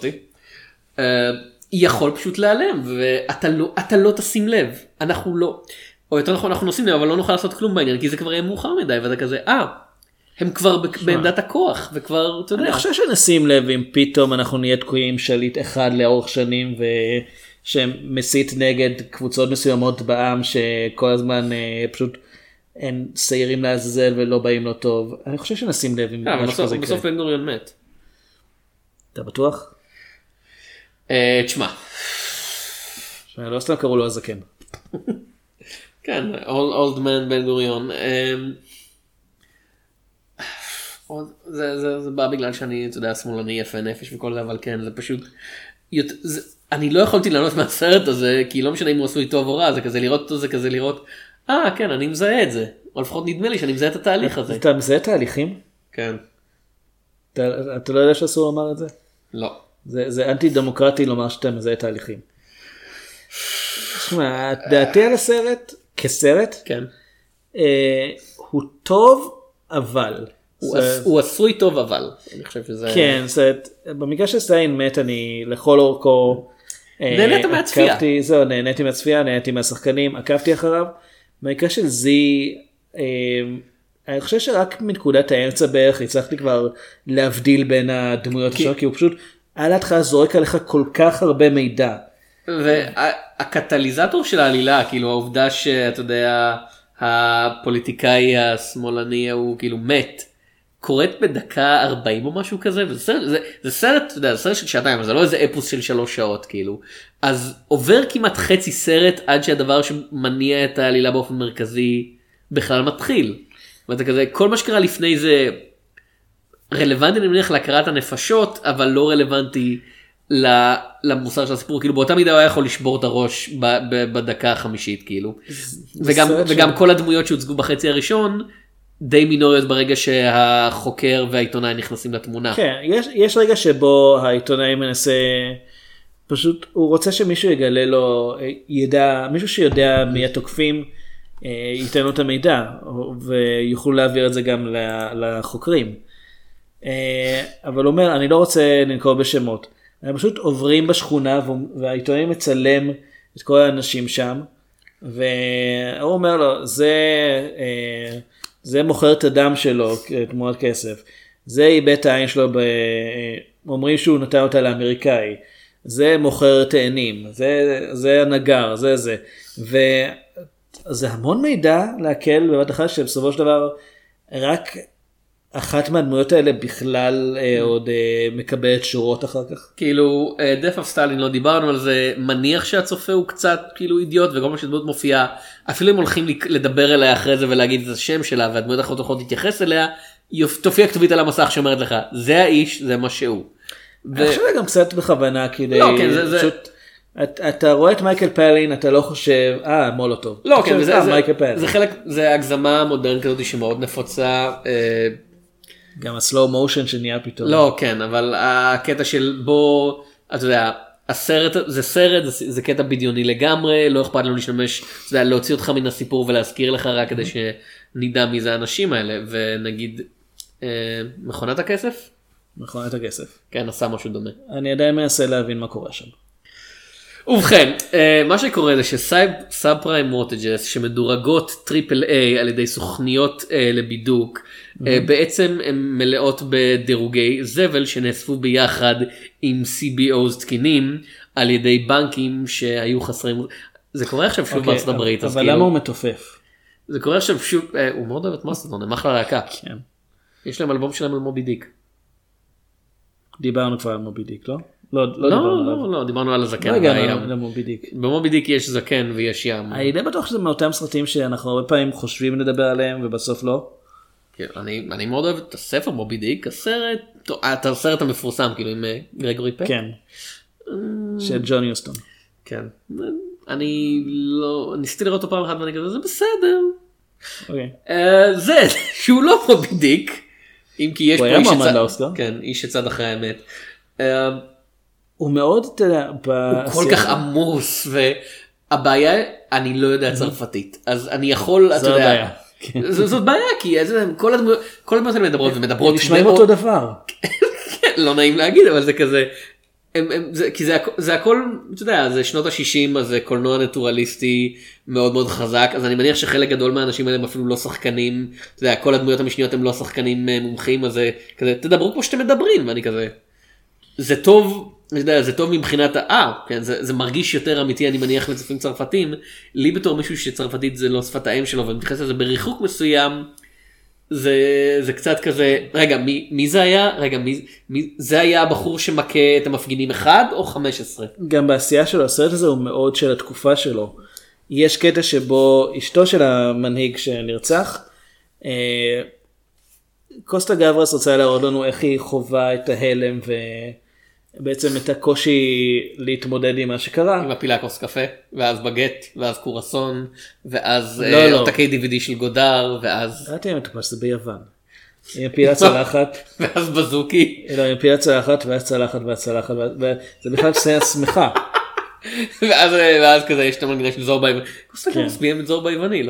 Speaker 2: יכול פשוט להיעלם, ואתה לא, אתה לא תשים לב, אנחנו לא, או יותר נכון אנחנו נוסעים לב, אבל לא נוכל לעשות כלום בעניין, כי זה כבר יהיה מאוחר מדי, ואתה כזה, אה, הם כבר בעמדת הכוח, וכבר, אתה יודע.
Speaker 3: אני חושב שנשים לב אם פתאום אנחנו נהיה תקועים שליט אחד לאורך שנים, שמסית נגד קבוצות מסוימות בעם, שכל הזמן פשוט הם סיירים לעזאזל ולא באים לו טוב. אני חושב שנשים לב אם משהו כזה יקרה.
Speaker 2: בסוף בן גוריון מת.
Speaker 3: אתה בטוח?
Speaker 2: תשמע.
Speaker 3: לא סתם קראו לו הזקן.
Speaker 2: כן, אולד מן בן גוריון. זה, זה, זה בא בגלל שאני, אתה יודע, שמאלני יפה נפש וכל זה, אבל כן, זה פשוט, זה, אני לא יכולתי לענות מהסרט הזה, כי לא משנה אם הוא עשוי טוב או רע, זה כזה לראות אותו, זה כזה לראות, אה, כן, אני מזהה את זה, או לפחות נדמה לי שאני מזהה את התהליך הזה.
Speaker 3: אתה מזהה תהליכים?
Speaker 2: כן.
Speaker 3: אתה, אתה לא יודע שאסור לומר את זה?
Speaker 2: לא.
Speaker 3: זה, זה אנטי דמוקרטי לומר שאתה מזהה תהליכים. תשמע, דעתי על הסרט, כסרט,
Speaker 2: כן.
Speaker 3: אה, הוא טוב, אבל...
Speaker 2: הוא עשוי טוב אבל, אני חושב שזה...
Speaker 3: כן, במקרה של סטיין מת אני לכל אורכו...
Speaker 2: נהנית מהצפייה.
Speaker 3: זהו, נהניתי מהצפייה, נהניתי מהשחקנים, עקבתי אחריו. במקרה של זי, אני חושב שרק מנקודת האמצע בערך הצלחתי כבר להבדיל בין הדמויות השונות, כי הוא פשוט על ההתחלה זורק עליך כל כך הרבה מידע.
Speaker 2: והקטליזטור של העלילה, כאילו העובדה שאתה יודע, הפוליטיקאי השמאלני הוא כאילו מת, קורית בדקה ארבעים או משהו כזה, וזה סרט, זה, זה סרט, אתה יודע, זה סרט של שעתיים, אבל זה לא איזה אפוס של שלוש שעות, כאילו. אז עובר כמעט חצי סרט עד שהדבר שמניע את העלילה באופן מרכזי בכלל מתחיל. ואתה כזה, כל מה שקרה לפני זה רלוונטי נמליח להכרת הנפשות, אבל לא רלוונטי למוסר של הסיפור, כאילו באותה מידה הוא היה יכול לשבור את הראש בדקה החמישית, כאילו. וגם, וגם כל הדמויות שהוצגו בחצי הראשון, די מינוריות ברגע שהחוקר והעיתונאי נכנסים לתמונה. כן, יש, יש רגע שבו העיתונאי מנסה, פשוט הוא רוצה שמישהו יגלה לו, ידע, מישהו שיודע מי התוקפים, ייתן לו את המידע, ויוכלו להעביר את זה גם לחוקרים. אבל הוא אומר, אני לא רוצה לנקוב בשמות. הם פשוט עוברים בשכונה, והעיתונאי מצלם את כל האנשים שם, והוא אומר לו, זה... זה מוכר את הדם שלו תמורת כסף. זה איבד את העין שלו, ב... אומרים שהוא נתן אותה לאמריקאי. זה מוכר תאנים. זה, זה הנגר, זה זה. וזה המון מידע להקל בבת אחת שבסופו של דבר רק אחת מהדמויות האלה בכלל אה, עוד אה, מקבלת שורות אחר כך. כאילו, דף אף סטלין לא דיברנו על זה, מניח שהצופה הוא קצת כאילו אידיוט, וכל מה שדמות מופיעה, אפילו אם הולכים לדבר אליה אחרי זה ולהגיד את השם שלה, והדמות האחרות יכולות להתייחס אליה, תופיע כתובית על המסך שאומרת לך, זה האיש, זה מה שהוא. אני חושב גם קצת בכוונה, כדי... לא, כן, זה... פשוט... אתה רואה את מייקל פלין, אתה לא חושב, אה, מולוטוב. לא, כן, זה חלק, זה הגזמה מודרנית כזאת שמאוד נפוצה, גם הסלואו מושן שנהיה פתאום. לא, כן, אבל הקטע של בו, אתה יודע, הסרט, זה סרט, זה, זה קטע בדיוני לגמרי, לא אכפת לנו להשתמש, אתה יודע, להוציא אותך מן הסיפור ולהזכיר לך רק כדי שנדע מי זה האנשים האלה, ונגיד, אה, מכונת הכסף? מכונת הכסף. כן, עשה משהו דומה. אני עדיין מנסה להבין מה קורה שם. ובכן, מה שקורה זה שסאב פריים מורטג'ס שמדורגות טריפל איי על ידי סוכניות לבידוק, בעצם הן מלאות בדירוגי זבל שנאספו ביחד עם סי בי או'ס תקינים על ידי בנקים שהיו חסרים. זה קורה עכשיו שוב בארצות הברית. אבל למה הוא מתופף? זה קורה עכשיו שוב, הוא מאוד אוהב את מסטרדון, הם אחלה להקה. יש להם אלבום שלהם על מובי דיק. דיברנו כבר על מובי דיק, לא? לא, לא, לא, לא, לא, דיברנו על הזקן. לא הגענו למובי דיק. במובי דיק יש זקן ויש ים. אני די בטוח שזה מאותם סרטים שאנחנו הרבה פעמים חושבים לדבר עליהם ובסוף לא. אני, אני מאוד אוהב את הספר מובי דיק, הסרט, את הסרט המפורסם כאילו עם גרגורי פק. כן. של ג'ון יוסטון. כן. אני לא, ניסיתי לראות אותו פעם אחת ואני כזה, זה בסדר. אוקיי. זה, שהוא לא מובי דיק. אם כי יש פה איש שצד, כן, איש שצד אחרי האמת. הוא מאוד, אתה יודע, הוא כל כך עמוס, והבעיה, אני לא יודע צרפתית, אז אני יכול, אתה יודע, זאת בעיה, כי כל הדמות האלה מדברות ומדברות, נשמעים אותו דבר. לא נעים להגיד, אבל זה כזה, כי זה הכל, אתה יודע, זה שנות ה-שישים, אז זה קולנוע נטורליסטי מאוד מאוד חזק, אז אני מניח שחלק גדול מהאנשים האלה הם אפילו לא שחקנים, אתה יודע, כל הדמויות המשניות הם לא שחקנים מומחים, אז זה כזה, תדברו כמו שאתם מדברים, ואני כזה, זה טוב, אני יודע, זה טוב מבחינת, אה, כן, זה, זה מרגיש יותר אמיתי, אני מניח לצופים צרפתים, לי בתור מישהו שצרפתית זה לא שפת האם שלו, ואני מתייחס לזה בריחוק מסוים, זה, זה קצת כזה, רגע, מי, מי זה היה? רגע, מי, מי, זה היה הבחור שמכה את המפגינים אחד או חמש עשרה? גם בעשייה שלו, הסרט הזה הוא מאוד של התקופה שלו. יש קטע שבו אשתו של המנהיג שנרצח, אה, קוסטה גברס רוצה להראות לנו איך היא חובה את ההלם ובעצם את הקושי להתמודד עם מה שקרה. עם הפילה כוס קפה, ואז בגט, ואז קורסון, ואז לא, לא. עותקי די וי די של גודר, ואז... ראיתי אם אתה פשוט, זה ביוון. עם פילה צלחת. ואז בזוקי. לא, עם פילה צלחת, ואז צלחת, ואז צלחת, וזה בכלל סצנה שמחה. ואז כזה יש את המנגנון של זור ביווני. קוסטה גברס ביים את זור ביווני, לא?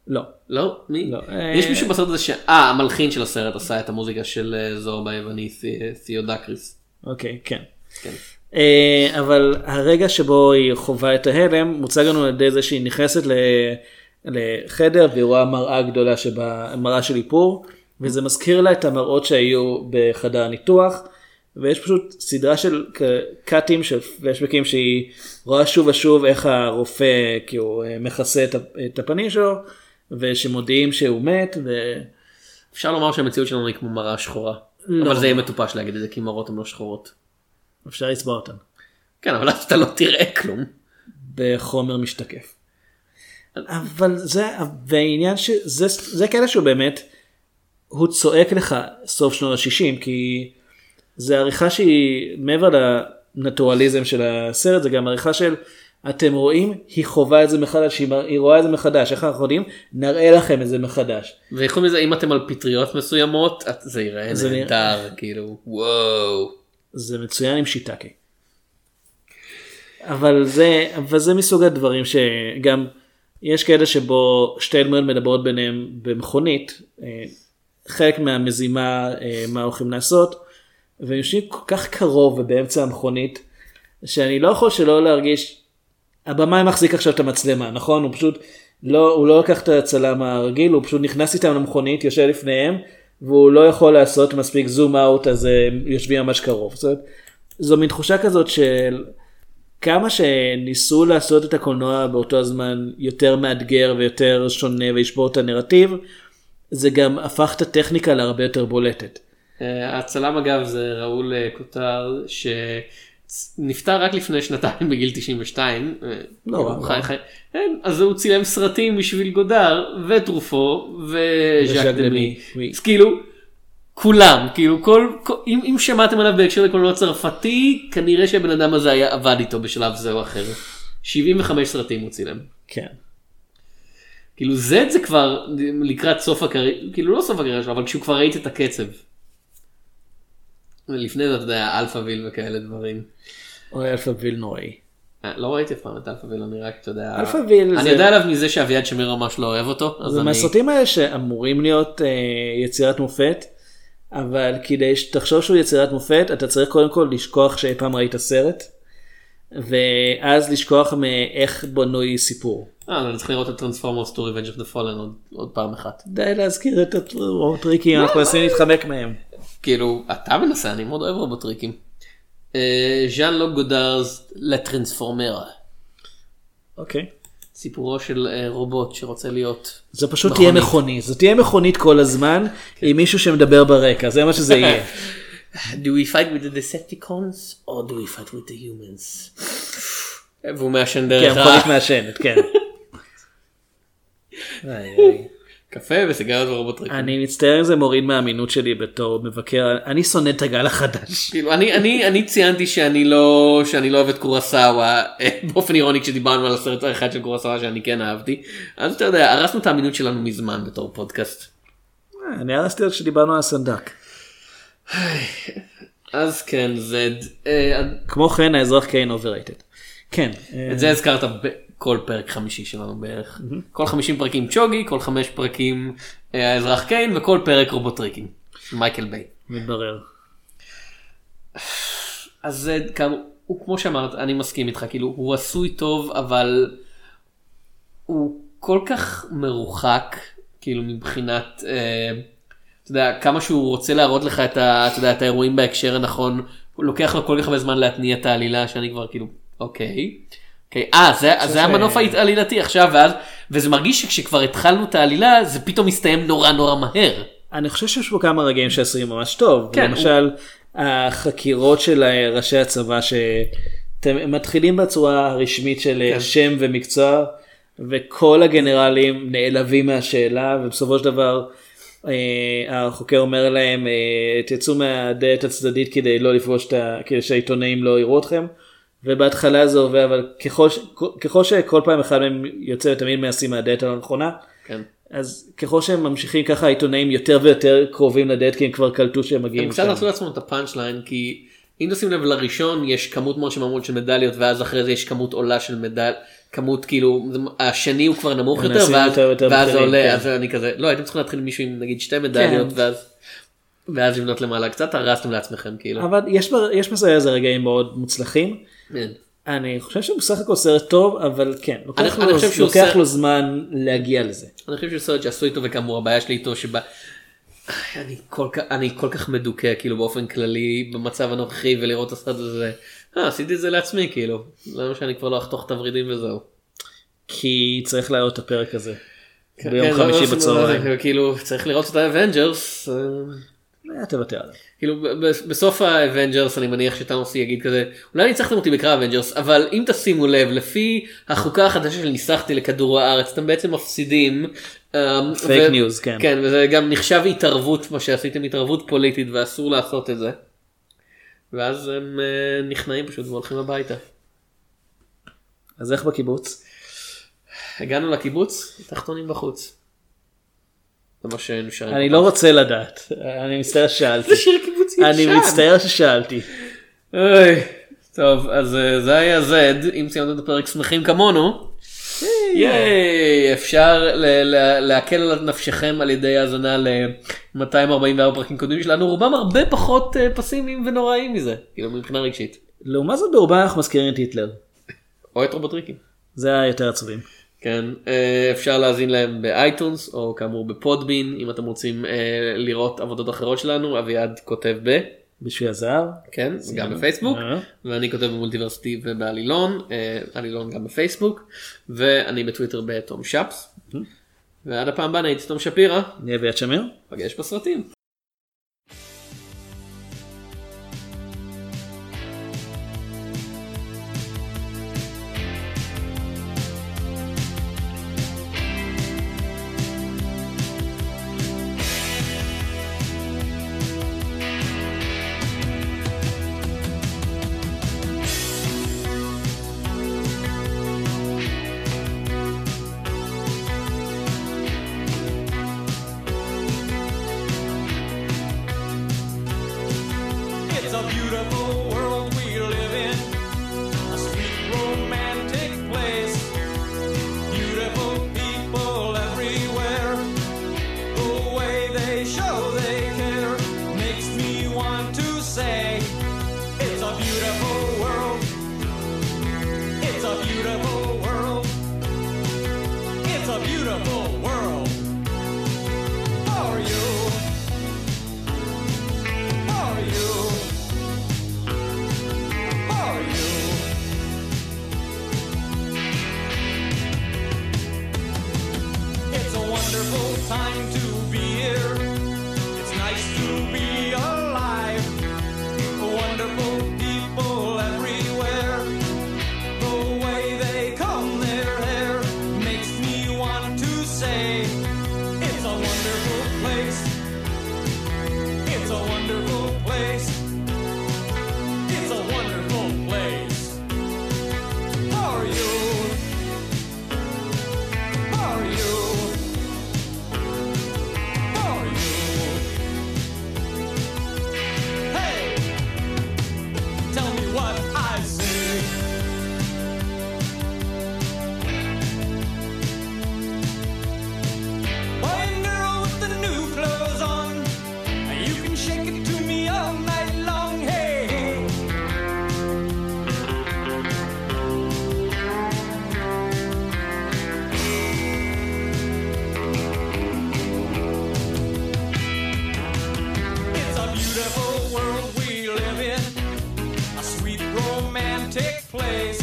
Speaker 3: לא.
Speaker 2: לא? מי?
Speaker 3: לא.
Speaker 2: יש מישהו בסרט הזה ש... אה, המלחין של הסרט עשה את המוזיקה של זוהר ביווני, תיאודקריס.
Speaker 3: אוקיי, כן.
Speaker 2: כן.
Speaker 3: אבל הרגע שבו היא חובה את ההלם מוצג לנו על ידי זה שהיא נכנסת לחדר והיא רואה מראה גדולה שבה, מראה של איפור, וזה מזכיר לה את המראות שהיו בחדר הניתוח, ויש פשוט סדרה של קאטים של פלשבקים שהיא רואה שוב ושוב איך הרופא כי הוא מכסה את הפנים שלו, ושמודיעים שהוא מת. ו...
Speaker 2: אפשר לומר שהמציאות שלנו היא כמו מראה שחורה, לא. אבל זה יהיה מטופש להגיד את זה כי מראות הן לא שחורות.
Speaker 3: אפשר לצבוע אותן.
Speaker 2: כן, אבל אתה לא תראה כלום.
Speaker 3: בחומר משתקף. אבל זה, והעניין שזה, זה כאלה שהוא באמת, הוא צועק לך סוף שנות ה-שישים, כי זה עריכה שהיא, מעבר לנטורליזם של הסרט, זה גם עריכה של, אתם רואים, היא חובה את זה מחדש, היא רואה את זה מחדש, איך אנחנו יודעים, נראה לכם את זה מחדש.
Speaker 2: ויכול מזה, אם אתם על פטריות מסוימות, זה ייראה נהדר, כאילו, וואו.
Speaker 3: זה מצוין עם שיטקי. אבל זה, אבל זה מסוג הדברים שגם, יש כאלה שבו שתי דמויות מדברות ביניהם במכונית, חלק מהמזימה מה הולכים לעשות, והם יושבים כל כך קרוב ובאמצע המכונית, שאני לא יכול שלא להרגיש, הבמאי מחזיק עכשיו את המצלמה, נכון? הוא פשוט, לא, הוא לא לקח את הצלם הרגיל, הוא פשוט נכנס איתם למכונית, יושב לפניהם, והוא לא יכול לעשות מספיק זום אאוט, אז הם יושבים ממש קרוב. זאת אומרת, זו מין תחושה כזאת של כמה שניסו לעשות את הקולנוע באותו הזמן יותר מאתגר ויותר שונה וישבור את הנרטיב, זה גם הפך את הטכניקה להרבה יותר בולטת.
Speaker 2: הצלם אגב זה ראול קוטר שנפטר רק לפני שנתיים בגיל תשעים ושתיים.
Speaker 3: לא,
Speaker 2: אז הוא צילם סרטים בשביל גודר וטרופו וז'אק דמי. אז כאילו כולם, כאילו כל, אם, אם שמעתם עליו בהקשר לקולנוע צרפתי, כנראה שהבן אדם הזה היה עבד איתו בשלב זה או אחר. שבעים וחמישה סרטים הוא צילם.
Speaker 3: כן.
Speaker 2: כאילו זה זה כבר לקראת סוף הקריירה, כאילו לא סוף הקריירה שלו, אבל כשהוא כבר ראית את הקצב. לפני זה אתה יודע, אלפא ויל וכאלה דברים.
Speaker 3: או אלפא ויל נוראי.
Speaker 2: לא ראיתי אף פעם את אלפא ויל, אני רק, אתה יודע,
Speaker 3: אלפא ויל
Speaker 2: אני יודע עליו מזה שאביעד שמיר ממש לא אוהב אותו.
Speaker 3: זה מהסרטים האלה שאמורים להיות יצירת מופת, אבל כדי שתחשוב שהוא יצירת מופת, אתה צריך קודם כל לשכוח שאי פעם ראית סרט, ואז לשכוח מאיך בנוי סיפור.
Speaker 2: אה, אני צריך לראות את Transformers to Revenge of the Fallen עוד, עוד פעם אחת.
Speaker 3: די להזכיר את הרוטריקים, אנחנו מנסים להתחמק מהם.
Speaker 2: כאילו, אתה מנסה, אני מאוד אוהב רוטריקים. ז'אן לוק גודארס לטרנספורמר.
Speaker 3: אוקיי.
Speaker 2: סיפורו של רובוט שרוצה להיות
Speaker 3: זה פשוט תהיה מכונית, זה תהיה מכונית כל הזמן, עם מישהו שמדבר ברקע, זה מה שזה יהיה.
Speaker 2: Do we fight with the Decepticons or do we fight with the humans? והוא מעשן דרך
Speaker 3: כן, מכונית מעשנת, כן.
Speaker 2: קפה וסיגריות ורובוטריקים.
Speaker 3: אני מצטער אם זה מוריד מהאמינות שלי בתור מבקר, אני שונא את הגל החדש.
Speaker 2: כאילו, אני, אני, אני ציינתי שאני לא, שאני לא אוהב את קורוסאווה, באופן אירוני כשדיברנו על הסרט האחד של קורוסאווה שאני כן אהבתי, אז אתה יודע, הרסנו את האמינות שלנו מזמן בתור פודקאסט.
Speaker 3: אני הרסתי עוד שדיברנו על הסנדק.
Speaker 2: אז כן, זה...
Speaker 3: כמו כן, האזרח קיין אוברייטד. כן.
Speaker 2: את זה הזכרת בכל פרק חמישי שלנו בערך. כל חמישים פרקים צ'וגי, כל חמש פרקים האזרח קיין, וכל פרק רובוטריקים. מייקל ביי.
Speaker 3: מתברר.
Speaker 2: אז זה, הוא כמו שאמרת, אני מסכים איתך, כאילו, הוא עשוי טוב, אבל הוא כל כך מרוחק, כאילו, מבחינת... אתה יודע, כמה שהוא רוצה להראות לך את, ה, אתה יודע, את האירועים בהקשר הנכון, הוא לוקח לו כל כך הרבה זמן להתניע את העלילה, שאני כבר כאילו, אוקיי. אוקיי, אה, זה, זה המנוף העלילתי עכשיו, ואז, וזה מרגיש שכשכבר התחלנו את העלילה, זה פתאום מסתיים נורא נורא מהר.
Speaker 3: אני חושב שיש פה כמה רגעים שעשויים ממש טוב. כן, למשל, הוא... החקירות של ראשי הצבא, שמתחילים בצורה הרשמית של כן. שם ומקצוע, וכל הגנרלים נעלבים מהשאלה, ובסופו של דבר... החוקר אומר להם תצאו מהדלת הצדדית כדי לא לפגוש את ה... כדי שהעיתונאים לא יראו אתכם, ובהתחלה זה עובר, אבל ככל, ש... ככל שכל פעם אחד מהם יוצא ותמיד מנסים מהדלת הלא נכונה,
Speaker 2: כן.
Speaker 3: אז ככל שהם ממשיכים ככה העיתונאים יותר ויותר קרובים לדלת כי הם כבר קלטו שהם מגיעים.
Speaker 2: הם קצת עשו לעצמם את הפאנץ' ליין, כי אם תשים לב לראשון יש כמות מאוד שממות של מדליות ואז אחרי זה יש כמות עולה של מדל, כמות כאילו, השני הוא כבר נמוך יותר ואז, ואז זה עולה, כן. אז אני כזה, לא, הייתם צריכים להתחיל עם מישהו עם נגיד שתי מדליות כן. ואז, ואז לבנות למעלה, קצת הרסתם לעצמכם כאילו.
Speaker 3: אבל יש, יש מסוים איזה רגעים מאוד מוצלחים. כן. אני חושב שהוא בסך הכל סרט טוב, אבל כן, לוקח, אני, לו, אני לוקח סרט... לו זמן להגיע לזה.
Speaker 2: אני חושב שהוא סרט שעשו איתו וכאמור, הבעיה שלי איתו שבה, אני כל כך, אני כל כך מדוכא כאילו באופן כללי במצב הנוכחי ולראות את הסרט הזה, אה, עשיתי את זה לעצמי כאילו, למה שאני כבר לא אחתוך את הוורידים וזהו.
Speaker 3: כי צריך לראות את הפרק הזה, ביום חמישי בצהריים.
Speaker 2: כאילו צריך לראות את האבנג'רס.
Speaker 3: תוותר עליו.
Speaker 2: כאילו בסוף האבנג'רס אני מניח שטאנוס יגיד כזה, אולי ניצחתם אותי בקרב האבנג'רס, אבל אם תשימו לב, לפי החוקה החדשה של ניסחתי לכדור הארץ, אתם בעצם מפסידים.
Speaker 3: פייק ניוז, כן.
Speaker 2: כן, וזה גם נחשב התערבות, מה שעשיתם התערבות פוליטית ואסור לעשות את זה. ואז הם נכנעים פשוט והולכים הביתה.
Speaker 3: אז איך בקיבוץ?
Speaker 2: הגענו לקיבוץ, תחתונים בחוץ.
Speaker 3: אני לא רוצה לדעת, אני מצטער ששאלתי.
Speaker 2: זה שיר קיבוצי ישן.
Speaker 3: אני מצטער ששאלתי.
Speaker 2: טוב, אז זה היה זד, אם סיימתם את הפרק שמחים כמונו, ייי, אפשר להקל על נפשכם על ידי האזנה ל-מאתיים ארבעים וארבע פרקים קודמים שלנו, רובם הרבה פחות פסימיים ונוראים מזה, כאילו מבחינה רגשית.
Speaker 3: לעומת זאת ברובם אנחנו מזכירים את היטלר.
Speaker 2: או את רובוטריקים.
Speaker 3: זה היה יותר עצובים.
Speaker 2: כן, אפשר להזין להם באייטונס או כאמור בפודבין, אם אתם רוצים לראות עבודות אחרות שלנו, אביעד כותב ב...
Speaker 3: בשביל הזהב.
Speaker 2: כן, גם בפייסבוק, ואני כותב במולטיברסיטי ובעלילון, עלילון גם בפייסבוק, ואני בטוויטר בתום שפס, ועד הפעם הבאה הייתי תום שפירה.
Speaker 3: אני אביעד שמיר.
Speaker 2: פגש בסרטים.
Speaker 9: Place